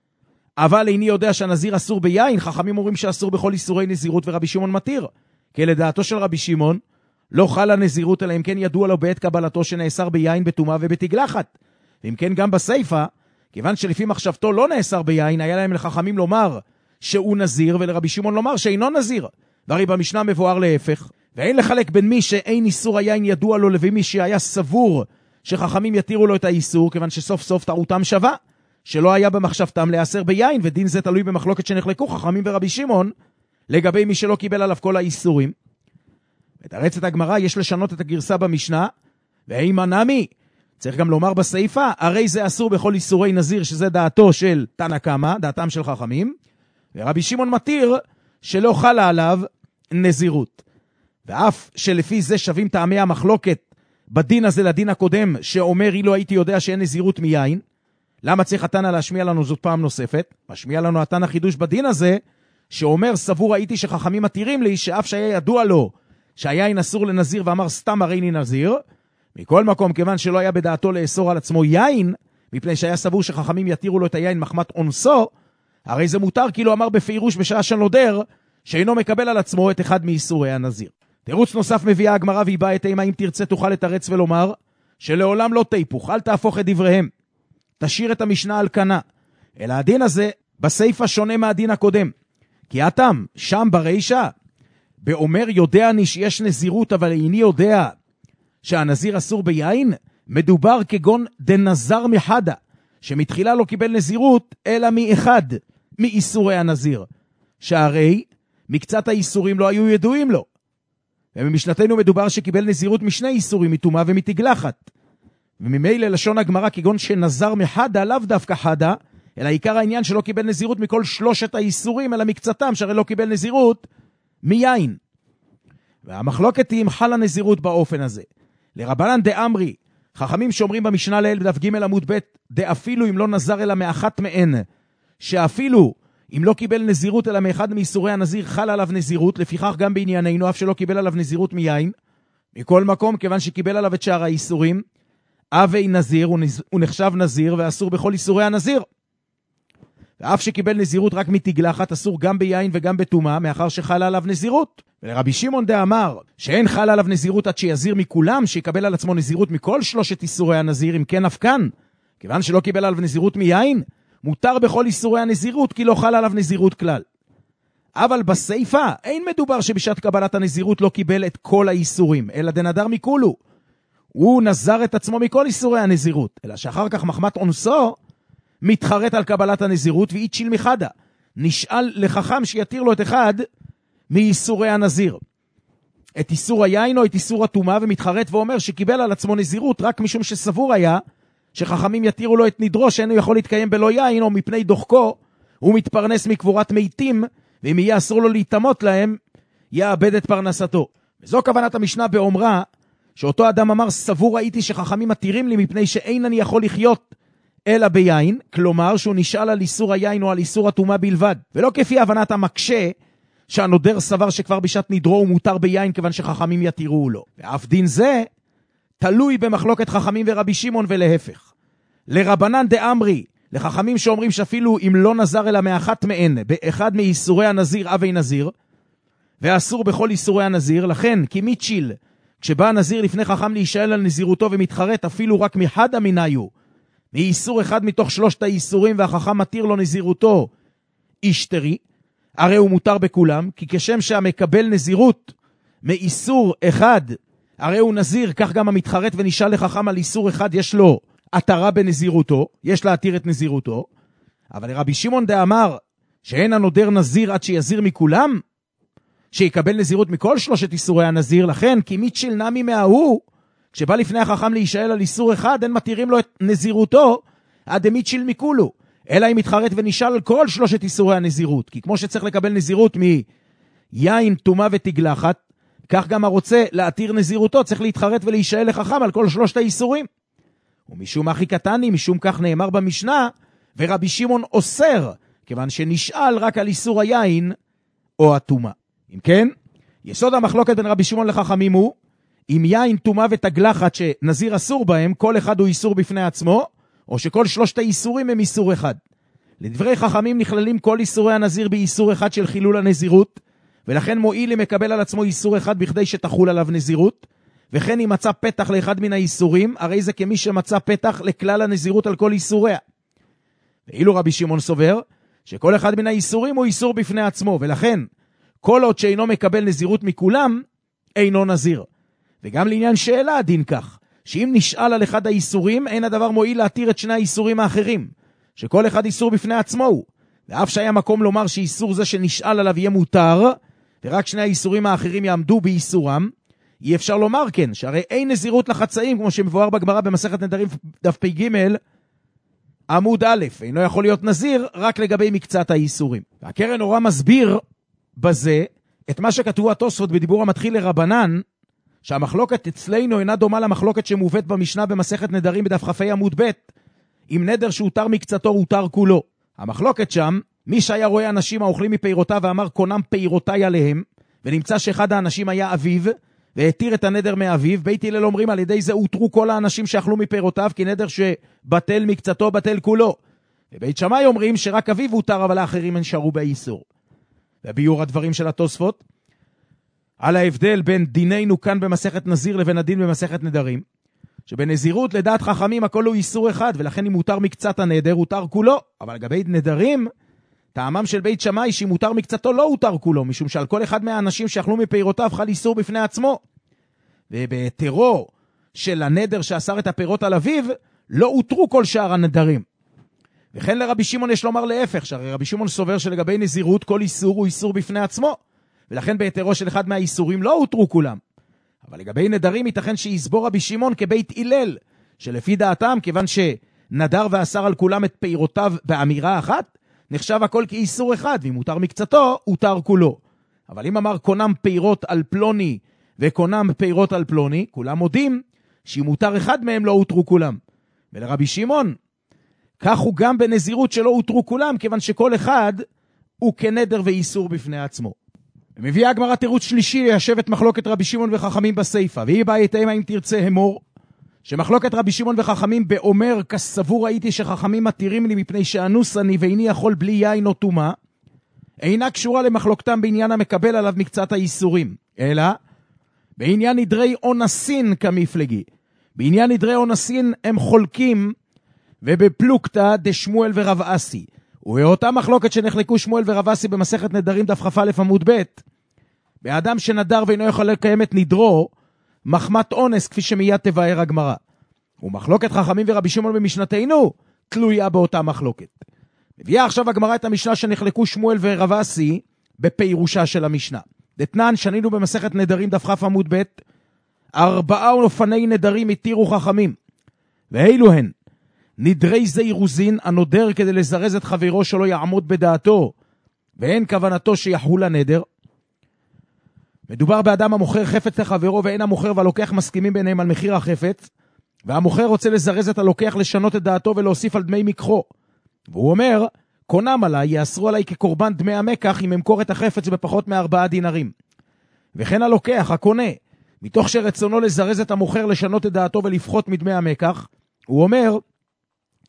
אבל איני יודע שהנזיר אסור ביין, חכמים אומרים שאסור בכל איסורי נזירות, ורבי שמעון מתיר. כי לדעתו של רבי שמעון, לא חלה נזירות, אלא אם כן ידוע לו בעת קבלתו שנאסר ביין בטומאה ובתגלחת. ואם כן גם בסייפה, כיוון שלפי מחשבתו לא נאסר ביין, היה להם לחכמים לומר שהוא נזיר, ולרבי שמעון לומר שאינו נזיר. והרי במשנה מבואר להפך, ואין לחלק בין מי שאין איסור היין ידוע לו לבין מי שהיה סבור שחכמים יתירו לו את האיסור, כיוון שסוף סוף טעותם שווה, שלא היה במחשבתם לאסר ביין, ודין זה תלוי במחלוקת שנחלקו חכמים ורבי שמעון, לגבי מי שלא קיבל עליו כל האיסורים. בתרצת הגמרא יש לשנות את הגרסה במשנה, ואימה נמי, צריך גם לומר בסעיפה, הרי זה אסור בכל איסורי נזיר, שזה דעתו של תנא קמא, דעתם של חכמים, ורבי שמעון מתיר שלא חלה עליו נזירות. ואף שלפי זה שווים טעמי המחלוקת בדין הזה לדין הקודם, שאומר אילו הייתי יודע שאין נזירות מיין, למה צריך התנא להשמיע לנו זאת פעם נוספת? משמיע לנו התנא חידוש בדין הזה, שאומר סבור הייתי שחכמים מתירים לי, שאף שהיה ידוע לו שהיין אסור לנזיר ואמר סתם הרי אני נזיר, מכל מקום כיוון שלא היה בדעתו לאסור על עצמו יין, מפני שהיה סבור שחכמים יתירו לו את היין מחמת אונסו, הרי זה מותר כאילו אמר בפירוש בשעה שנודר, שאינו מקבל על עצמו את אחד מאיסורי הנזיר. תירוץ נוסף מביאה הגמרא והיא באה את אימה, אם תרצה תוכל לתרץ ולומר, שלעולם לא תיפוך, אל תהפוך את דבריהם, תשאיר את המשנה על כנה, אלא הדין הזה בסייפה שונה מהדין הקודם, כי אתם שם ברישה, באומר יודע אני שיש נזירות, אבל איני יודע שהנזיר אסור ביין, מדובר כגון דנזר מחדה, שמתחילה לא קיבל נזירות, אלא מאחד מאיסורי הנזיר, שהרי מקצת האיסורים לא היו ידועים לו. ובמשנתנו מדובר שקיבל נזירות משני איסורים, מטומאה ומתגלחת. וממילא לשון הגמרא כגון שנזר מחדה, לאו דווקא חדה, אלא עיקר העניין שלא קיבל נזירות מכל 3 האיסורים, אלא מקצתם, שהרי לא קיבל נזירות מיין. והמחלוקת היא אם חלה נזירות באופן הזה. לרבנן דאמרי, חכמים שאומרים במשנה לעיל בדף ג' עמוד ב', דאפילו אם לא נזר אלא מאחת מהן, שאפילו אם לא קיבל נזירות אלא מאחד מאיסורי הנזיר, חל עליו נזירות, לפיכך גם בענייננו, אף שלא קיבל עליו נזירות מיין, מכל מקום, כיוון שקיבל עליו את שאר האיסורים, אבי נזיר, הוא נחשב נזיר, ואסור בכל איסורי הנזיר. ואף שקיבל נזירות רק מתגלחת, אסור גם ביין וגם בטומאה, מאחר שחלה עליו נזירות. ולרבי שמעון דאמר, שאין חלה עליו נזירות עד שיזיר מכולם, שיקבל על עצמו נזירות מכל 3 איסורי הנזיר, אם כן אף כאן. כיוון שלא קיבל עליו נזירות מיין, מותר בכל איסורי הנזירות, כי לא חלה עליו נזירות כלל. אבל בסייפה, אין מדובר שבשעת קבלת הנזירות לא קיבל את כל האיסורים, אלא דנדר מכולו. הוא נזר את עצמו מכל איסורי הנזירות, אלא שאחר כך מחמת אונסו, מתחרט על קבלת הנזירות, ואיצ'יל מחדה. נשאל לחכם שיתיר לו את אחד מאיסורי הנזיר. את איסור היין או את איסור הטומאה, ומתחרט ואומר שקיבל על עצמו נזירות, רק משום שסבור היה, שחכמים יתירו לו את נדרו, שאינו יכול להתקיים בלא יין, או מפני דוחקו, הוא מתפרנס מקבורת מתים, ואם יהיה אסור לו להתאמות להם, יאבד את פרנסתו. וזו כוונת המשנה באומרה, שאותו אדם אמר, סבור הייתי שחכמים מתירים לי, מפני שאין אני יכול לחיות אלא ביין, כלומר שהוא נשאל על איסור היין או על איסור הטומאה בלבד, ולא כפי הבנת המקשה, שהנודר סבר שכבר בשעת נדרו הוא מותר ביין, כיוון שחכמים יתירו לו. ואף דין זה, תלוי במחלוקת חכמים ורבי שמעון ולהפך. לרבנן דאמרי, לחכמים שאומרים שאפילו אם לא נזר אלא מאחת מהן, באחד מאיסורי הנזיר אבי נזיר, ואסור בכל איסורי הנזיר, לכן כי מיטשיל, כשבא הנזיר לפני חכם להישאל על נזירותו ומתחרט אפילו רק מחד המיניו, מאיסור אחד מתוך 3 האיסורים והחכם מתיר לו נזירותו אישתרי, הרי הוא מותר בכולם, כי כשם שהמקבל נזירות מאיסור אחד, הרי הוא נזיר, כך גם המתחרט ונשאל לחכם על איסור אחד, יש לו התרה בנזירותו, יש להתיר את נזירותו, אבל לרבי שמעון דאמר שאין הנודר נזיר עד שיזיר מכולם, שיקבל נזירות מכל 3 איסורי הנזיר, לכן כי מיטשיל נמי מההוא, כשבא לפני החכם להישאל על איסור אחד, אין מתירים לו את נזירותו עד מיטשיל מכולו, אלא אם מתחרט ונשאל על כל 3 איסורי הנזירות, כי כמו שצריך לקבל נזירות מיין, טומאה ותגלחת, כך גם הרוצה להתיר נזירותו צריך להתחרט ולהישאל לחכם על כל 3 האיסורים. ומשום אחי קטני, משום כך נאמר במשנה, ורבי שמעון אוסר, כיוון שנשאל רק על איסור היין או הטומאה. אם כן, יסוד המחלוקת בין רבי שמעון לחכמים הוא, אם יין, טומאה ותגלחת שנזיר אסור בהם, כל אחד הוא איסור בפני עצמו, או שכל 3 האיסורים הם איסור אחד. לדברי חכמים נכללים כל איסורי הנזיר באיסור אחד של חילול הנזירות, ולכן מועיל אם מקבל על עצמו איסור אחד בכדי שתחול עליו נזירות, וכן אם מצא פתח לאחד מן האיסורים, הרי זה כמי שמצא פתח לכלל הנזירות על כל איסוריה. ואילו רבי שמעון סובר, שכל אחד מן האיסורים הוא איסור בפני עצמו, ולכן כל עוד שאינו מקבל נזירות מכולם, אינו נזיר. וגם לעניין שאלה דין כך, שאם נשאל על אחד האיסורים, אין הדבר מועיל להתיר את 2 האיסורים האחרים, שכל אחד איסור בפני עצמו הוא. ואף שהיה מקום לומר שאיסור זה שנשאל עליו יהיה מותר, ורק 2 האיסורים האחרים יעמדו באיסורם, אי אפשר לומר כן, שהרי אין נזירות לחצאים, כמו שמבואר בגמרא במסכת נדרים דף פ"ג, עמוד א', אינו יכול להיות נזיר רק לגבי מקצת האיסורים. והקרן אורה מסביר בזה את מה שכתבו התוספות בדיבור המתחיל לרבנן, שהמחלוקת אצלנו אינה דומה למחלוקת שמובאת במשנה במסכת נדרים בדף כ"ה עמוד ב', אם נדר שהותר מקצתו הותר כולו. המחלוקת שם, מי שהיה רואה אנשים האוכלים מפירותיו ואמר קונם פירותיי עליהם, ונמצא שאחד האנשים היה אביו, והתיר את הנדר מאביו, בית הלל אומרים על ידי זה הותרו כל האנשים שאכלו מפירותיו, כי נדר שבטל מקצתו בטל כולו. ובית שמאי אומרים שרק אביו הותר, אבל האחרים נשארו באיסור. וביור הדברים של התוספות, על ההבדל בין דינינו כאן במסכת נזיר לבין הדין במסכת נדרים, שבנזירות לדעת חכמים הכל הוא איסור אחד, ולכן אם מותר מקצת הנדר, הותר כולו. אבל לגבי נדרים, טעמם של בית שמאי שאם מותר מקצתו לא הותר כולו, משום שעל כל אחד מהאנשים שאכלו מפירותיו חל איסור בפני עצמו. ובהתרו של הנדר שאסר את הפירות על אביו, לא הותרו כל שאר הנדרים. וכן לרבי שמעון יש לומר להפך, שהרי רבי שמעון סובר שלגבי נזירות כל איסור הוא איסור בפני עצמו, ולכן בהתרו של אחד מהאיסורים לא הותרו כולם. אבל לגבי נדרים ייתכן שיסבור רבי שמעון כבית הלל, שלפי דעתם, כיוון שנדר ואסר על כולם את פירותיו באמירה אחת, נחשב הכל כאיסור אחד, ואם מותר מקצתו, הותר כולו. אבל אם אמר קונם פירות על פלוני, וקונם פירות על פלוני, כולם מודים שאם מותר אחד מהם לא הותרו כולם. ולרבי שמעון, כך הוא גם בנזירות שלא הותרו כולם, כיוון שכל אחד הוא כנדר ואיסור בפני עצמו. ומביאה הגמרא תירוץ שלישי ליישב את מחלוקת רבי שמעון וחכמים בסייפה, והיא באה יתאמה אם תרצה אמור, שמחלוקת רבי שמעון וחכמים באומר, כסבור ראיתי שחכמים מתירים לי מפני שאנוס אני ואיני יכול בלי יין או טומאה, אינה קשורה למחלוקתם בעניין המקבל עליו מקצת האיסורים, אלא בעניין נדרי אונסין כמפלגי. בעניין נדרי אונסין הם חולקים, ובפלוקתא דשמואל ורב אסי. ובאותה מחלוקת שנחלקו שמואל ורב אסי במסכת נדרים דף כ"א עמוד ב', באדם שנדר ואינו יכול לקיים את נדרו, מחמת אונס כפי שמיד תבאר הגמרא. ומחלוקת חכמים ורבי שמעון במשנתנו תלויה באותה מחלוקת. מביאה עכשיו הגמרא את המשנה שנחלקו שמואל ורב אסי בפירושה של המשנה. דתנן שנינו במסכת נדרים דף כ' עמוד ב', 4 אופני נדרים התירו חכמים, ואילו הן נדרי זירוזין הנודר כדי לזרז את חברו שלא יעמוד בדעתו, ואין כוונתו שיחול הנדר. מדובר באדם המוכר חפץ לחברו, ואין המוכר והלוקח מסכימים ביניהם על מחיר החפץ, והמוכר רוצה לזרז את הלוקח לשנות את דעתו ולהוסיף על דמי מקחו. והוא אומר, קונם עליי, יאסרו עליי כקורבן דמי המקח אם אמכור את החפץ בפחות מ4 דינרים. וכן הלוקח, הקונה, מתוך שרצונו לזרז את המוכר לשנות את דעתו ולפחות מדמי המקח, הוא אומר,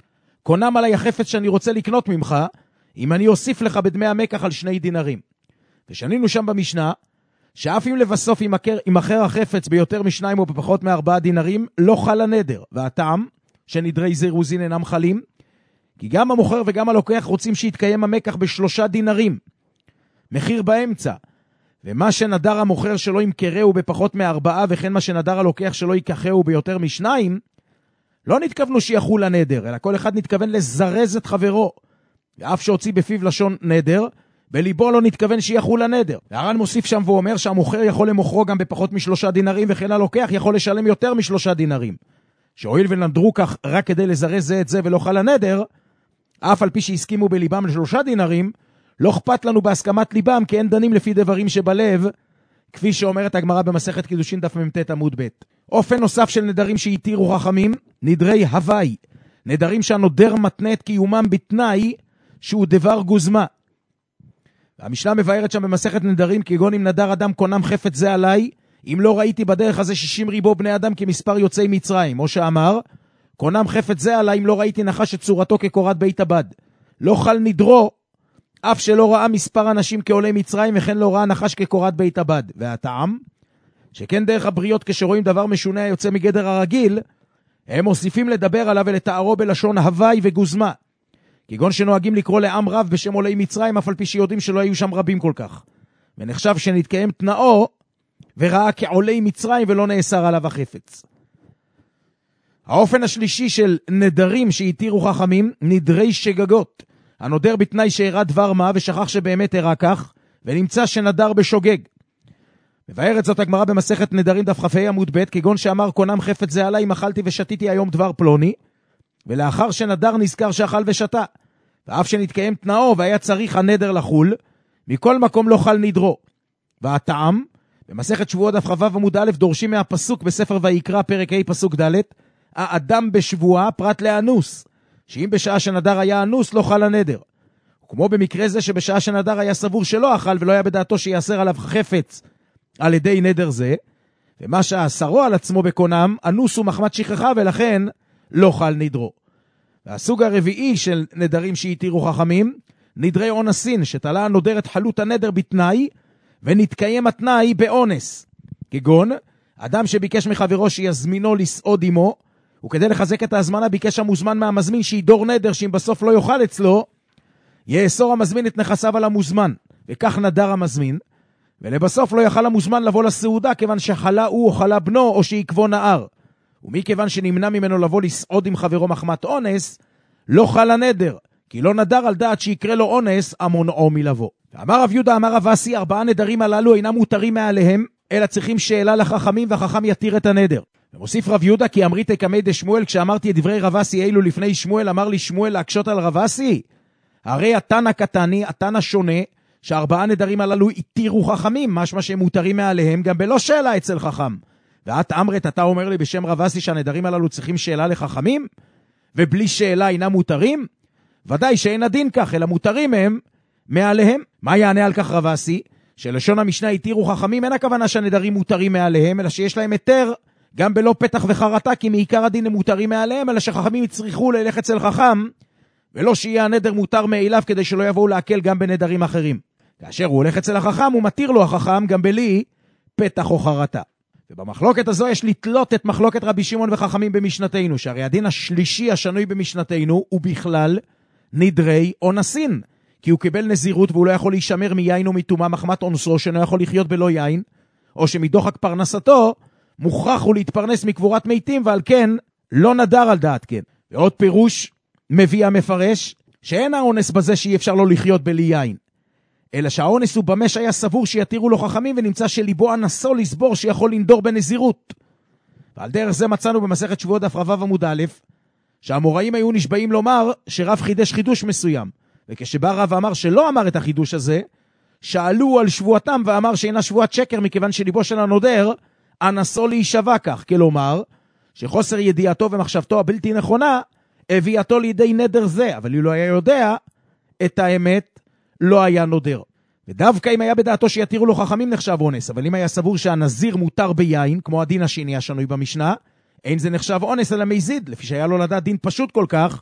קונם עלי החפץ שאני רוצה לקנות ממך, אם אני אוסיף לך בדמי המקח על 2 דינרים. ושנינו שם במשנה, שאף אם לבסוף ימכר החפץ ביותר מ2 או בפחות מ4 דינרים, לא חל הנדר. והטעם, שנדרי זירוזין אינם חלים, כי גם המוכר וגם הלוקח רוצים שיתקיים המקח ב3 דינרים. מחיר באמצע. ומה שנדר המוכר שלא ימכרהו בפחות מ4, וכן מה שנדר הלוקח שלא ייקחהו ביותר מ2, לא נתכוונו שיחול הנדר, אלא כל אחד נתכוון לזרז את חברו. ואף שהוציא בפיו לשון נדר, בליבו לא נתכוון שיחול הנדר. והר"ן מוסיף שם והוא אומר שהמוכר יכול למוכרו גם בפחות מ3 דינרים, וכן הלוקח יכול לשלם יותר מ3 דינרים. שהואיל ונדרו כך רק כדי לזרז זה את זה ולא חל הנדר, אף על פי שהסכימו בליבם ל3 דינרים, לא אכפת לנו בהסכמת ליבם, כי אין דנים לפי דברים שבלב, כפי שאומרת הגמרא במסכת קידושין דף מ"ט עמוד ב'. אופן נוסף של נדרים שהתירו חכמים, נדרי הווי, נדרים שהנודר מתנה את קיומם בתנאי שהוא דבר גוזמה. המשנה מבארת שם במסכת נדרים, כגון אם נדר אדם קונם חפץ זה עליי, אם לא ראיתי בדרך הזה 60 ריבו בני אדם כמספר יוצאי מצרים, או שאמר, קונם חפץ זה עליי אם לא ראיתי נחש את צורתו כקורת בית הבד. לא חל נדרו, אף שלא ראה מספר אנשים כעולי מצרים, וכן לא ראה נחש כקורת בית הבד. והטעם, שכן דרך הבריות כשרואים דבר משונה היוצא מגדר הרגיל, הם מוסיפים לדבר עליו ולתארו בלשון הווי וגוזמה. כגון שנוהגים לקרוא לעם רב בשם עולי מצרים, אף על פי שיודעים שלא היו שם רבים כל כך. ונחשב שנתקיים תנאו, וראה כעולי מצרים ולא נאסר עליו החפץ. האופן השלישי של נדרים שהתירו חכמים, נדרי שגגות. הנודר בתנאי שהראה דבר מה ושכח שבאמת הראה כך, ונמצא שנדר בשוגג. מבארת זאת הגמרא במסכת נדרים דף כ"ה עמוד ב', כגון שאמר קונם חפץ זה עליי אם אכלתי ושתיתי היום דבר פלוני, ולאחר שנדר נזכר שאכל ושתה. ואף שנתקיים תנאו והיה צריך הנדר לחול, מכל מקום לא חל נדרו. והטעם, במסכת שבועות דף כ"ו עמוד א' דורשים מהפסוק בספר ויקרא פרק ה' פסוק ד', האדם בשבועה פרט לאנוס, שאם בשעה שנדר היה אנוס לא חל הנדר. כמו במקרה זה שבשעה שנדר היה סבור שלא אכל ולא היה בדעתו שיאסר עליו חפץ על ידי נדר זה, ומה שאסרו על עצמו בקונם, אנוס הוא מחמת שכחה ולכן לא חל נדרו. והסוג הרביעי של נדרים שהתירו חכמים, נדרי אונסין, שתלה הנודר את חלות הנדר בתנאי, ונתקיים התנאי באונס. כגון, אדם שביקש מחברו שיזמינו לסעוד עמו, וכדי לחזק את ההזמנה ביקש המוזמן מהמזמין שידור נדר, שאם בסוף לא יאכל אצלו, יאסור המזמין את נכסיו על המוזמן, וכך נדר המזמין, ולבסוף לא יכל המוזמן לבוא לסעודה, כיוון שחלה הוא או חלה בנו, או שיקבו נער. ומכיוון שנמנע ממנו לבוא לסעוד עם חברו מחמת אונס, לא חל הנדר, כי לא נדר על דעת שיקרה לו אונס, המונעו מלבוא. אמר רב יהודה, אמר רב אסי, 4 נדרים הללו אינם מותרים מעליהם, אלא צריכים שאלה לחכמים, והחכם יתיר את הנדר. ומוסיף רב יהודה, כי אמרית קמי דשמואל, כשאמרתי את דברי רב אסי אילו לפני שמואל, אמר לי שמואל להקשות על רב אסי, הרי התנא קטני, התנא שונה, ש4 נדרים הללו התירו חכמים, משמע שהם מותרים מעליהם, גם בלא שאלה אצל חכם. ואת אמרת, אתה אומר לי בשם רב אסי שהנדרים הללו צריכים שאלה לחכמים, ובלי שאלה אינם מותרים? ודאי שאין הדין כך, אלא מותרים הם מעליהם. מה יענה על כך רב אסי? שלשון המשנה התירו חכמים, אין הכוונה שהנדרים מותרים מעליהם, אלא שיש להם היתר גם בלא פתח וחרטה, כי מעיקר הדין הם מותרים מעליהם, אלא שחכמים יצריכו ללכת אצל חכם, ולא שיהיה הנדר מותר מאליו, כדי שלא יבואו להקל גם בנדרים אחרים. כאשר הוא הולך אצל החכם, הוא מתיר לו החכם גם בלי פתח או חרטה. ובמחלוקת הזו יש לתלות את מחלוקת רבי שמעון וחכמים במשנתנו, שהרי הדין השלישי השנוי במשנתנו הוא בכלל נדרי אונסין, כי הוא קיבל נזירות והוא לא יכול להישמר מיין או מטומאה מחמת אונסו, שאינו יכול לחיות בלא יין, או שמדוחק פרנסתו מוכרח הוא להתפרנס מקבורת מתים, ועל כן לא נדר על דעת כן. ועוד פירוש מביא המפרש, שאין האונס בזה שאי אפשר לו לחיות בלי יין, אלא שהאונס הוא במה שהיה סבור שיתירו לו חכמים, ונמצא שליבו אנסו לסבור שיכול לנדור בנזירות. ועל דרך זה מצאנו במסכת שבועות דף כ"ו עמוד א', שהאמוראים היו נשבעים לומר שרב חידש חידוש מסוים, וכשבא רב אמר שלא אמר את החידוש הזה, שאלו על שבועתם ואמר שאינה שבועת שקר, מכיוון שליבו של הנודר אנסו להישבע כך, כלומר שחוסר ידיעתו ומחשבתו הבלתי נכונה הביאתו לידי נדר זה, אבל הוא לא היה יודע את האמת, לא היה נודר. ודווקא אם היה בדעתו שיתירו לו חכמים נחשב אונס, אבל אם היה סבור שהנזיר מותר ביין, כמו הדין השני השנוי במשנה, אין זה נחשב אונס אלא מזיד, לפי שהיה לו לדעת דין פשוט כל כך,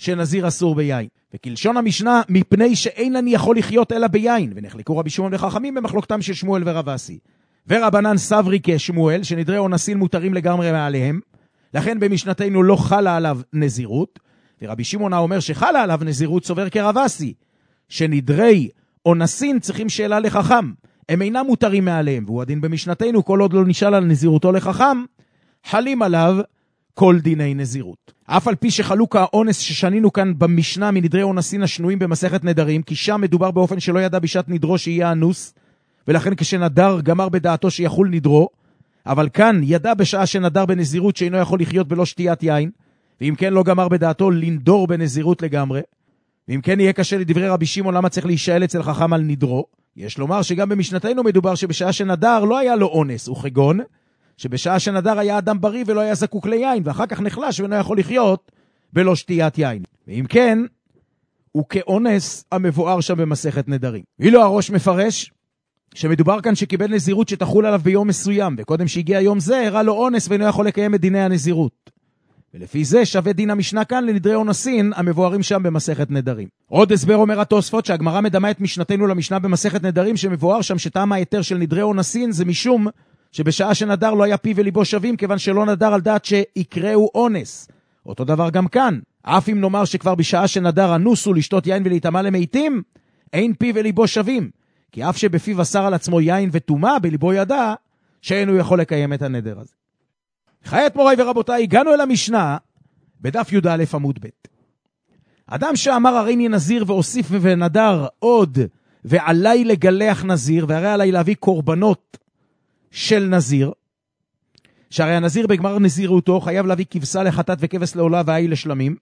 שנזיר אסור ביין. וכלשון המשנה, מפני שאין אני יכול לחיות אלא ביין. ונחלקו רבי שמעון וחכמים במחלוקתם של שמואל ורב אסי. ורבנן סברי כשמואל, שנדרי אונסין מותרים לגמרי מעליהם. לכן במשנתנו לא חלה עליו נזירות. ורבי שמעון אומר שחלה עליו נזירות סובר כרב אסי, שנדרי אונסין צריכים שאלה לחכם. הם אינם מותרים מעליהם. והוא הדין במשנתנו, כל עוד לא נשאל על נזירותו לחכם, חלים עליו כל דיני נזירות. אף על פי שחלוק האונס ששנינו כאן במשנה מנדרי אונסין השנויים במסכת נדרים, כי שם מדובר באופן שלא ידע בשעת נדרו שיהיה אנוס, ולכן כשנדר גמר בדעתו שיחול נדרו, אבל כאן ידע בשעה שנדר בנזירות שאינו יכול לחיות בלא שתיית יין, ואם כן לא גמר בדעתו לנדור בנזירות לגמרי, ואם כן יהיה קשה לדברי רבי שמעון למה צריך להישאל אצל חכם על נדרו. יש לומר שגם במשנתנו מדובר שבשעה שנדר לא היה לו אונס, וכגון שבשעה שנדר היה אדם בריא ולא היה זקוק ליין, ואחר כך נחלש ואינו יכול לחיות בלא שתיית יין. ואם כן, הוא כאונס המבואר שם במסכת נדרים. ואילו הראש מפרש שמדובר כאן שקיבל נזירות שתחול עליו ביום מסוים, וקודם שהגיע יום זה הראה לו אונס ואינו יכול לקיים את דיני הנזירות. ולפי זה שווה דין המשנה כאן לנדרי אונסין המבוארים שם במסכת נדרים. עוד הסבר אומר התוספות שהגמרא מדמה את משנתנו למשנה במסכת נדרים שמבואר שם שטעם ההיתר של נדרי אונסין זה משום שבשעה שנדר לא היה פי וליבו שווים, כיוון שלא נדר על דעת שיקראו אונס. אותו דבר גם כאן. אף אם נאמר שכבר בשעה שנדר אנוסו לשתות יין ולהתאמה למתים, אין פי וליבו שווים. כי אף שבפיו אסר על עצמו יין וטומאה, בליבו ידע שאין הוא יכול לקיים את הנדר הזה. חיית מוריי ורבותיי, הגענו אל המשנה בדף י"א עמוד ב'. אדם שאמר הריני נזיר והוסיף ונדר עוד, ועלי לגלח נזיר, והרי עלי להביא קורבנות של נזיר, שהרי הנזיר בגמר נזירותו חייב להביא כבשה לחטאת וכבש לעולה והאי לשלמים.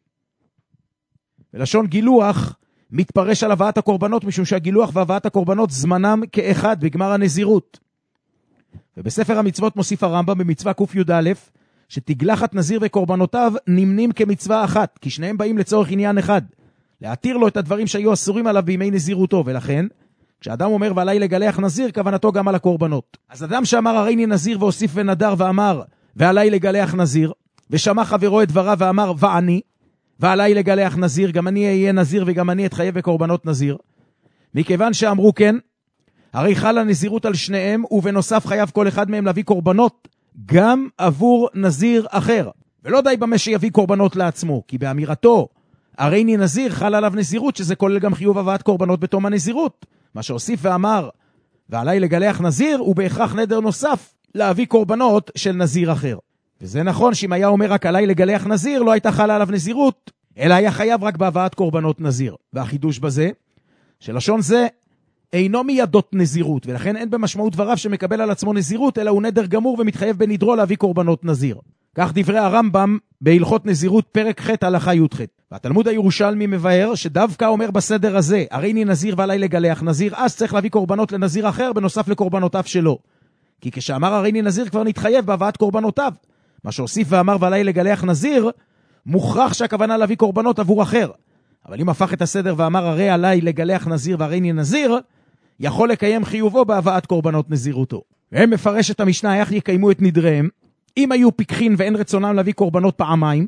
ולשון גילוח מתפרש על הבאת הקורבנות, משום שהגילוח והבאת הקורבנות זמנם כאחד בגמר הנזירות. ובספר המצוות מוסיף הרמב"ם במצווה ק"יא, שתגלחת נזיר וקורבנותיו נמנים כמצווה אחת, כי שניהם באים לצורך עניין אחד, להתיר לו את הדברים שהיו אסורים עליו בימי נזירותו, ולכן כשאדם אומר ועלי לגלח נזיר, כוונתו גם על הקורבנות. אז אדם שאמר הריני נזיר והוסיף ונדר ואמר ועלי לגלח נזיר, ושמע חברו את דבריו ואמר ועני, ועלי לגלח נזיר, גם אני אהיה נזיר וגם אני אתחייב בקורבנות נזיר. מכיוון שאמרו כן, הרי חלה נזירות על שניהם, ובנוסף חייב כל אחד מהם להביא קורבנות, גם עבור נזיר אחר. ולא די במה שיביא קורבנות לעצמו, כי באמירתו, הריני נזיר חל עליו נזירות, שזה כולל גם חיוב הבאת קורבנות בתום הנזירות. מה שהוסיף ואמר, ועלי לגלח נזיר, הוא בהכרח נדר נוסף להביא קורבנות של נזיר אחר. וזה נכון שאם היה אומר רק עלי לגלח נזיר, לא הייתה חלה עליו נזירות, אלא היה חייב רק בהבאת קורבנות נזיר. והחידוש בזה, שלשון זה אינו מידות נזירות, ולכן אין במשמעות דבריו שמקבל על עצמו נזירות, אלא הוא נדר גמור ומתחייב בנדרו להביא קורבנות נזיר. כך דברי הרמב"ם בהלכות נזירות פרק ח' הלכה י"ח. והתלמוד הירושלמי מבאר שדווקא אומר בסדר הזה, הריני נזיר ועלי לגלח נזיר, אז צריך להביא קורבנות לנזיר אחר בנוסף לקורבנותיו שלו. כי כשאמר הריני נזיר כבר נתחייב בהבאת קורבנותיו. מה שהוסיף ואמר ועלי לגלח נזיר, מוכרח שהכוונה להביא קורבנות עבור אחר. אבל אם הפך את הסדר ואמר הרי עלי לגלח נזיר והריני נזיר, יכול לקיים חיובו בהבאת קורבנות נזירותו. והם מפרש את המשנה איך יקיימו את נדריהם, אם היו פיקחין ואין רצונם להביא קורבנות פעמיים,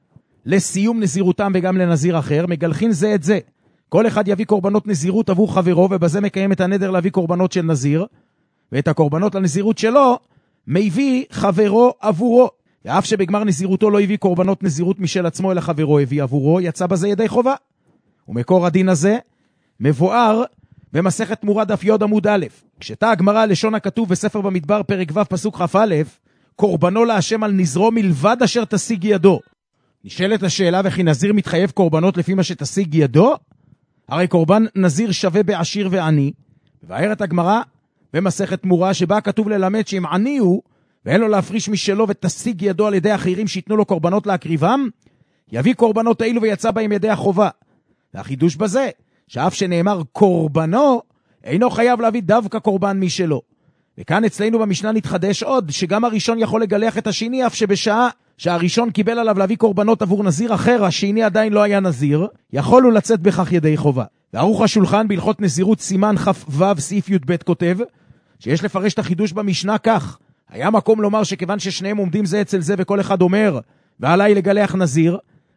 לסיום נזירותם וגם לנזיר אחר, מגלחין זה את זה. כל אחד יביא קורבנות נזירות עבור חברו, ובזה מקיים את הנדר להביא קורבנות של נזיר, ואת הקורבנות לנזירות שלו, מביא חברו עבורו. ואף שבגמר נזירותו לא הביא קורבנות נזירות משל עצמו, אלא חברו הביא עבורו, יצא בזה ידי חובה. ומקור הדין הזה מבואר במסכת תמורה דף י' עמוד א', כשתה הגמרא לשון הכתוב בספר במדבר פרק ו' פסוק כ"א, קורבנו להשם על נזרו מלבד אשר תשיג ידו. נשאלת השאלה, וכי נזיר מתחייב קורבנות לפי מה שתשיג ידו? הרי קורבן נזיר שווה בעשיר ועני. ובארת הגמרא במסכת תמורה שבה כתוב ללמד שאם עני הוא ואין לו להפריש משלו ותשיג ידו על ידי אחרים שיתנו לו קורבנות להקריבם, יביא קורבנות האלו ויצא בהם ידי החובה. והחידוש בזה, שאף שנאמר קורבנו, אינו חייב להביא דווקא קורבן משלו. וכאן אצלנו במשנה נתחדש עוד, שגם הראשון יכול לגלח את השני, אף שבשעה שהראשון קיבל עליו להביא קורבנות עבור נזיר אחר, השני עדיין לא היה נזיר, יכול הוא לצאת בכך ידי חובה. וערוך השולחן בהלכות נזירות סימן כ"ו סעיף י"ב כותב, שיש לפרש את החידוש במשנה כך, היה מקום לומר שכיוון ששניהם עומדים זה אצל זה וכל אחד אומר, ועליי לגלח נזיר,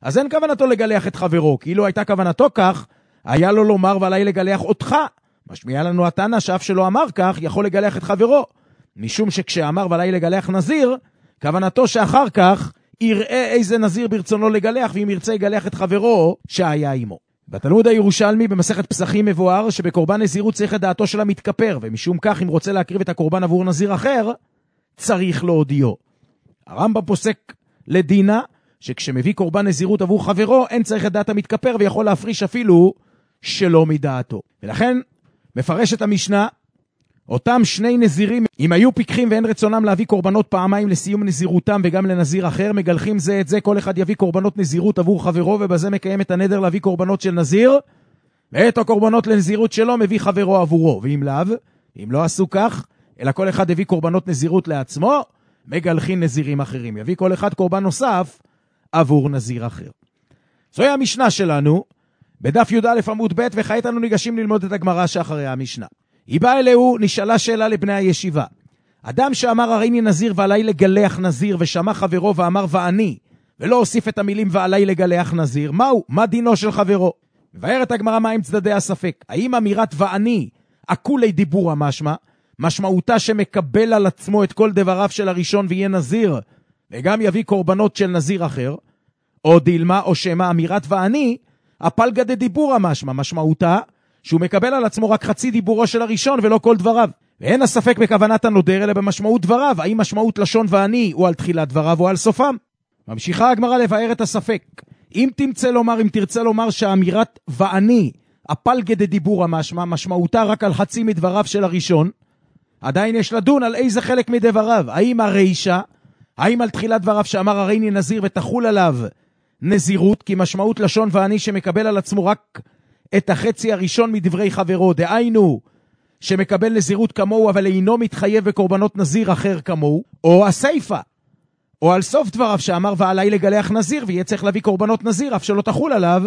אז אין כוונתו לגלח את חברו, כאילו הייתה כוונתו כך, היה לו לומר ועלי לגלח אותך. משמיע לנו התנא שאף שלא אמר כך, יכול לגלח את חברו. משום שכשאמר ועלי לגלח נזיר, כוונתו שאחר כך יראה איזה נזיר ברצונו לגלח, ואם ירצה יגלח את חברו שהיה עמו. בתלמוד הירושלמי במסכת פסחים מבואר שבקורבן נזירות צריך את דעתו של המתכפר, ומשום כך אם רוצה להקריב את הקורבן עבור נזיר אחר, צריך להודיעו. הרמב"ם פוסק לדינה שכשמביא קורבן נזירות עבור חברו, אין צריך את דעת המתכפר ויכול להפריש אפילו שלא מדעתו. ולכן מפרשת המשנה, אותם שני נזירים, אם היו פיקחים ואין רצונם להביא קורבנות פעמיים לסיום נזירותם וגם לנזיר אחר, מגלחים זה את זה, כל אחד יביא קורבנות נזירות עבור חברו, ובזה מקיים את הנדר להביא קורבנות של נזיר, ואת הקורבנות לנזירות שלו מביא חברו עבורו. ואם לאו, אם לא עשו כך, אלא כל אחד הביא קורבנות נזירות לעצמו, מגלחים נזירים אחרים. יביא כל אחד קורבן נוסף עבור נזיר אחר. זוהי המשנה שלנו, בדף י"א עמוד ב', וכעת אנו ניגשים ללמוד את הגמרא שאחרי המשנה. היא באה אלהו, נשאלה שאלה לבני הישיבה. אדם שאמר הריני נזיר ועלי לגלח נזיר, ושמע חברו ואמר ואני, ולא הוסיף את המילים ועלי לגלח נזיר, מהו? מה דינו של חברו? מבארת הגמרא מה עם צדדי הספק. האם אמירת ואני, עקולי דיבור המשמע, משמעותה שמקבל על עצמו את כל דבריו של הראשון ויהיה נזיר, וגם יביא קורבנות של נזיר אחר, או דילמה או שמה אמירת ואני, הפלגה דדיבור המשמע, משמעותה שהוא מקבל על עצמו רק חצי דיבורו של הראשון ולא כל דבריו. ואין הספק בכוונת הנודר אלא במשמעות דבריו, האם משמעות לשון ואני הוא על תחילת דבריו או על סופם. ממשיכה הגמרא לבאר את הספק. אם תרצה לומר שהאמירת ואני, הפלגה דדיבור המשמע, משמעותה רק על חצי מדבריו של הראשון, עדיין יש לדון על איזה חלק מדבריו, האם הרישה, האם על תחילת דבריו שאמר הריני נזיר ותחול עליו נזירות, כי משמעות לשון ואני שמקבל על עצמו רק את החצי הראשון מדברי חברו, דהיינו שמקבל נזירות כמוהו אבל אינו מתחייב בקורבנות נזיר אחר כמוהו, או הסייפה, או על סוף דבריו שאמר ועלי לגלח נזיר ויהיה צריך להביא קורבנות נזיר אף שלא תחול עליו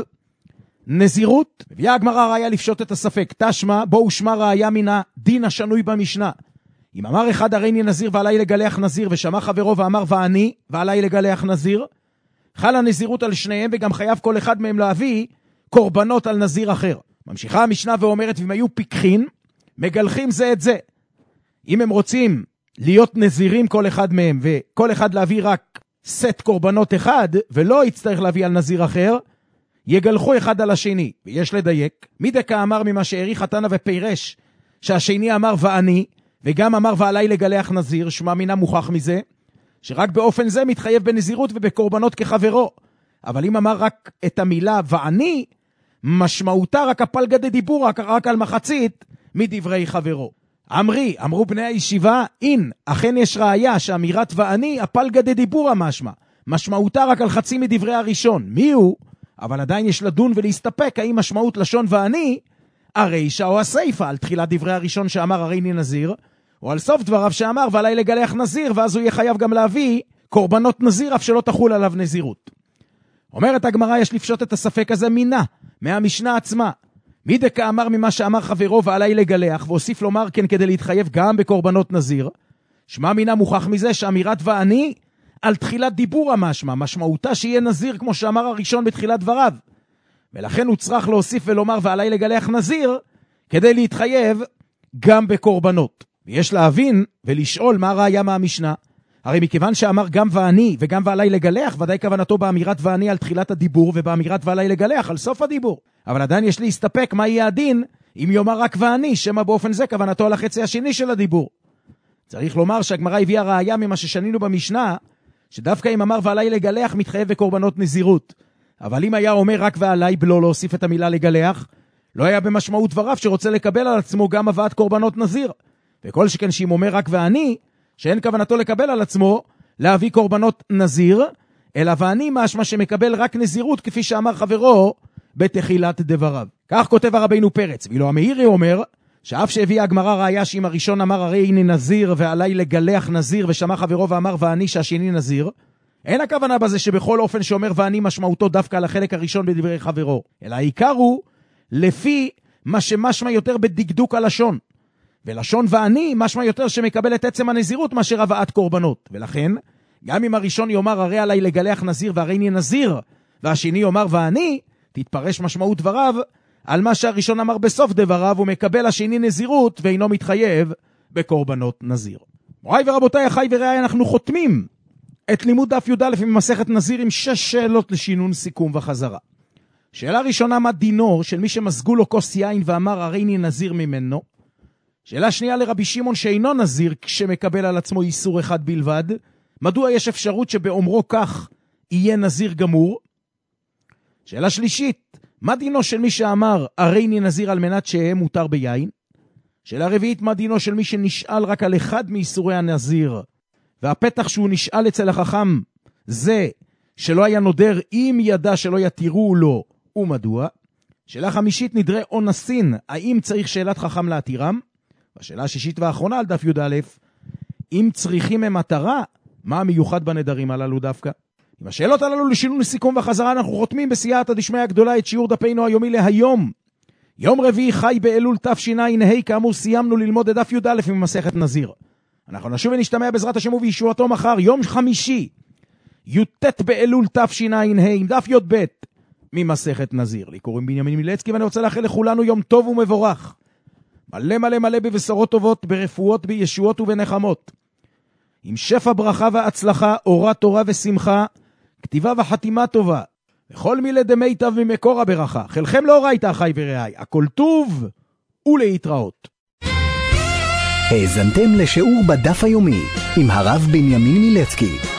נזירות. מביאה הגמרא ראיה לפשוט את הספק. תשמע בואו שמע ראיה מן הדין השנוי במשנה. אם אמר אחד הריני נזיר ועלי לגלח נזיר, ושמע חברו ואמר ואני ועלי לגלח נזיר, חלה נזירות על שניהם וגם חייב כל אחד מהם להביא קורבנות על נזיר אחר. ממשיכה המשנה ואומרת, ואם היו פיקחים, מגלחים זה את זה. אם הם רוצים להיות נזירים כל אחד מהם, וכל אחד להביא רק סט קורבנות אחד, ולא יצטרך להביא על נזיר אחר, יגלחו אחד על השני. ויש לדייק, מדקה אמר ממה שהעריך התנא ופירש, שהשני אמר ואני, וגם אמר ועלי לגלח נזיר, שמה מינה מוכח מזה, שרק באופן זה מתחייב בנזירות ובקורבנות כחברו. אבל אם אמר רק את המילה ואני, משמעותה רק הפלגה דדיבור, רק על מחצית מדברי חברו. אמרו בני הישיבה, אין, אכן יש ראיה שאמירת ואני, הפלגה דדיבור המשמע, משמעותה רק על חצי מדברי הראשון. מי הוא? אבל עדיין יש לדון ולהסתפק, האם משמעות לשון ואני, הרישה או הסייפה, על תחילת דברי הראשון שאמר הריני נזיר, או על סוף דבריו שאמר ועלי לגלח נזיר, ואז הוא יהיה חייב גם להביא קורבנות נזיר, אף שלא תחול עליו נזירות. אומרת הגמרא, יש לפשוט את הספק הזה מינה, מהמשנה עצמה. מדקה אמר ממה שאמר חברו ועלי לגלח, והוסיף לומר כן כדי להתחייב גם בקורבנות נזיר, שמה מינה מוכח מזה שאמירת ואני, על תחילת דיבור המשמע, משמעותה שיהיה נזיר כמו שאמר הראשון בתחילת דבריו. ולכן הוא צריך להוסיף ולומר ועלי לגלח נזיר, כדי להתחייב גם בקורבנות. ויש להבין ולשאול מה ראיה מהמשנה. הרי מכיוון שאמר גם ואני וגם ועלי לגלח, ודאי כוונתו באמירת ואני על תחילת הדיבור, ובאמירת ועלי לגלח על סוף הדיבור. אבל עדיין יש להסתפק מה יהיה הדין, אם יאמר רק ואני, שמה באופן זה כוונתו על החצי השני של הדיבור. צריך לומר שהגמרא הביאה ראיה ממה ששנינו במשנה, שדווקא אם אמר ועלי לגלח מתחייב בקורבנות נזירות. אבל אם היה אומר רק ועלי בלא להוסיף את המילה לגלח, לא היה במשמעות דבריו שרוצה לקבל על עצמו גם הבאת קורבנות נזיר. וכל שכן שאם אומר רק ואני, שאין כוונתו לקבל על עצמו להביא קורבנות נזיר, אלא ואני משמע שמקבל רק נזירות כפי שאמר חברו בתחילת דבריו. כך כותב הרבינו פרץ. ואילו המאירי אומר שאף שהביאה הגמרא ראיה שאם הראשון אמר הרי הנה נזיר ועלי לגלח נזיר ושמע חברו ואמר ואני שהשני נזיר, אין הכוונה בזה שבכל אופן שאומר ואני משמעותו דווקא על החלק הראשון בדברי חברו, אלא העיקר הוא לפי מה שמשמע יותר בדקדוק הלשון. ולשון ואני משמע יותר שמקבל את עצם הנזירות מאשר הבאת קורבנות. ולכן, גם אם הראשון יאמר הרי עלי לגלח נזיר והרי אני נזיר, והשני יאמר ואני, תתפרש משמעות דבריו על מה שהראשון אמר בסוף דבריו, ומקבל השני נזירות ואינו מתחייב בקורבנות נזיר. מוריי ורבותיי, אחיי ורעיי, אנחנו חותמים את לימוד דף י"א ממסכת נזיר עם 6 שאלות לשינון, סיכום וחזרה. שאלה ראשונה, מה דינו של מי שמזגו לו כוס יין ואמר הריני נזיר ממנו? שאלה שנייה, לרבי שמעון שאינו נזיר כשמקבל על עצמו איסור אחד בלבד, מדוע יש אפשרות שבאומרו כך יהיה נזיר גמור? שאלה שלישית, מה דינו של מי שאמר הריני נזיר על מנת שיהיה מותר ביין? שאלה רביעית, מה דינו של מי שנשאל רק על אחד מאיסורי הנזיר, והפתח שהוא נשאל אצל החכם זה שלא היה נודר אם ידע שלא יתירו לו, ומדוע? שאלה חמישית, נדרי אונסין, האם צריך שאלת חכם להתירם? והשאלה השישית והאחרונה על דף י"א, אם צריכים הם מטרה, מה המיוחד בנדרים הללו דווקא? עם השאלות הללו לשינון, סיכום וחזרה, אנחנו חותמים בסייעתא דשמיא הגדולה את שיעור דפנו היומי להיום. יום רביעי חי באלול תשע"ה, כאמור סיימנו ללמוד את דף י"א ממסכת נזיר. אנחנו נשוב ונשתמע בעזרת השם ובישועתו מחר, יום חמישי, י"ט באלול תשע"ה, עם דף י"ב ממסכת נזיר. לי קוראים בנימין מילצקי, ואני רוצה לאחל לכולנו יום טוב ומבורך. מלא מלא מלא בבשורות טובות, ברפואות, בישועות ובנחמות. עם שפע ברכה והצלחה, אורה תורה ושמחה, כתיבה וחתימה טובה. וכל מילי דמיטב ממקור הברכה. חלכם לא ראית אחי ורעי, הכל טוב ולהתראות. האזנתם לשיעור בדף היומי עם הרב בנימין מילצקי.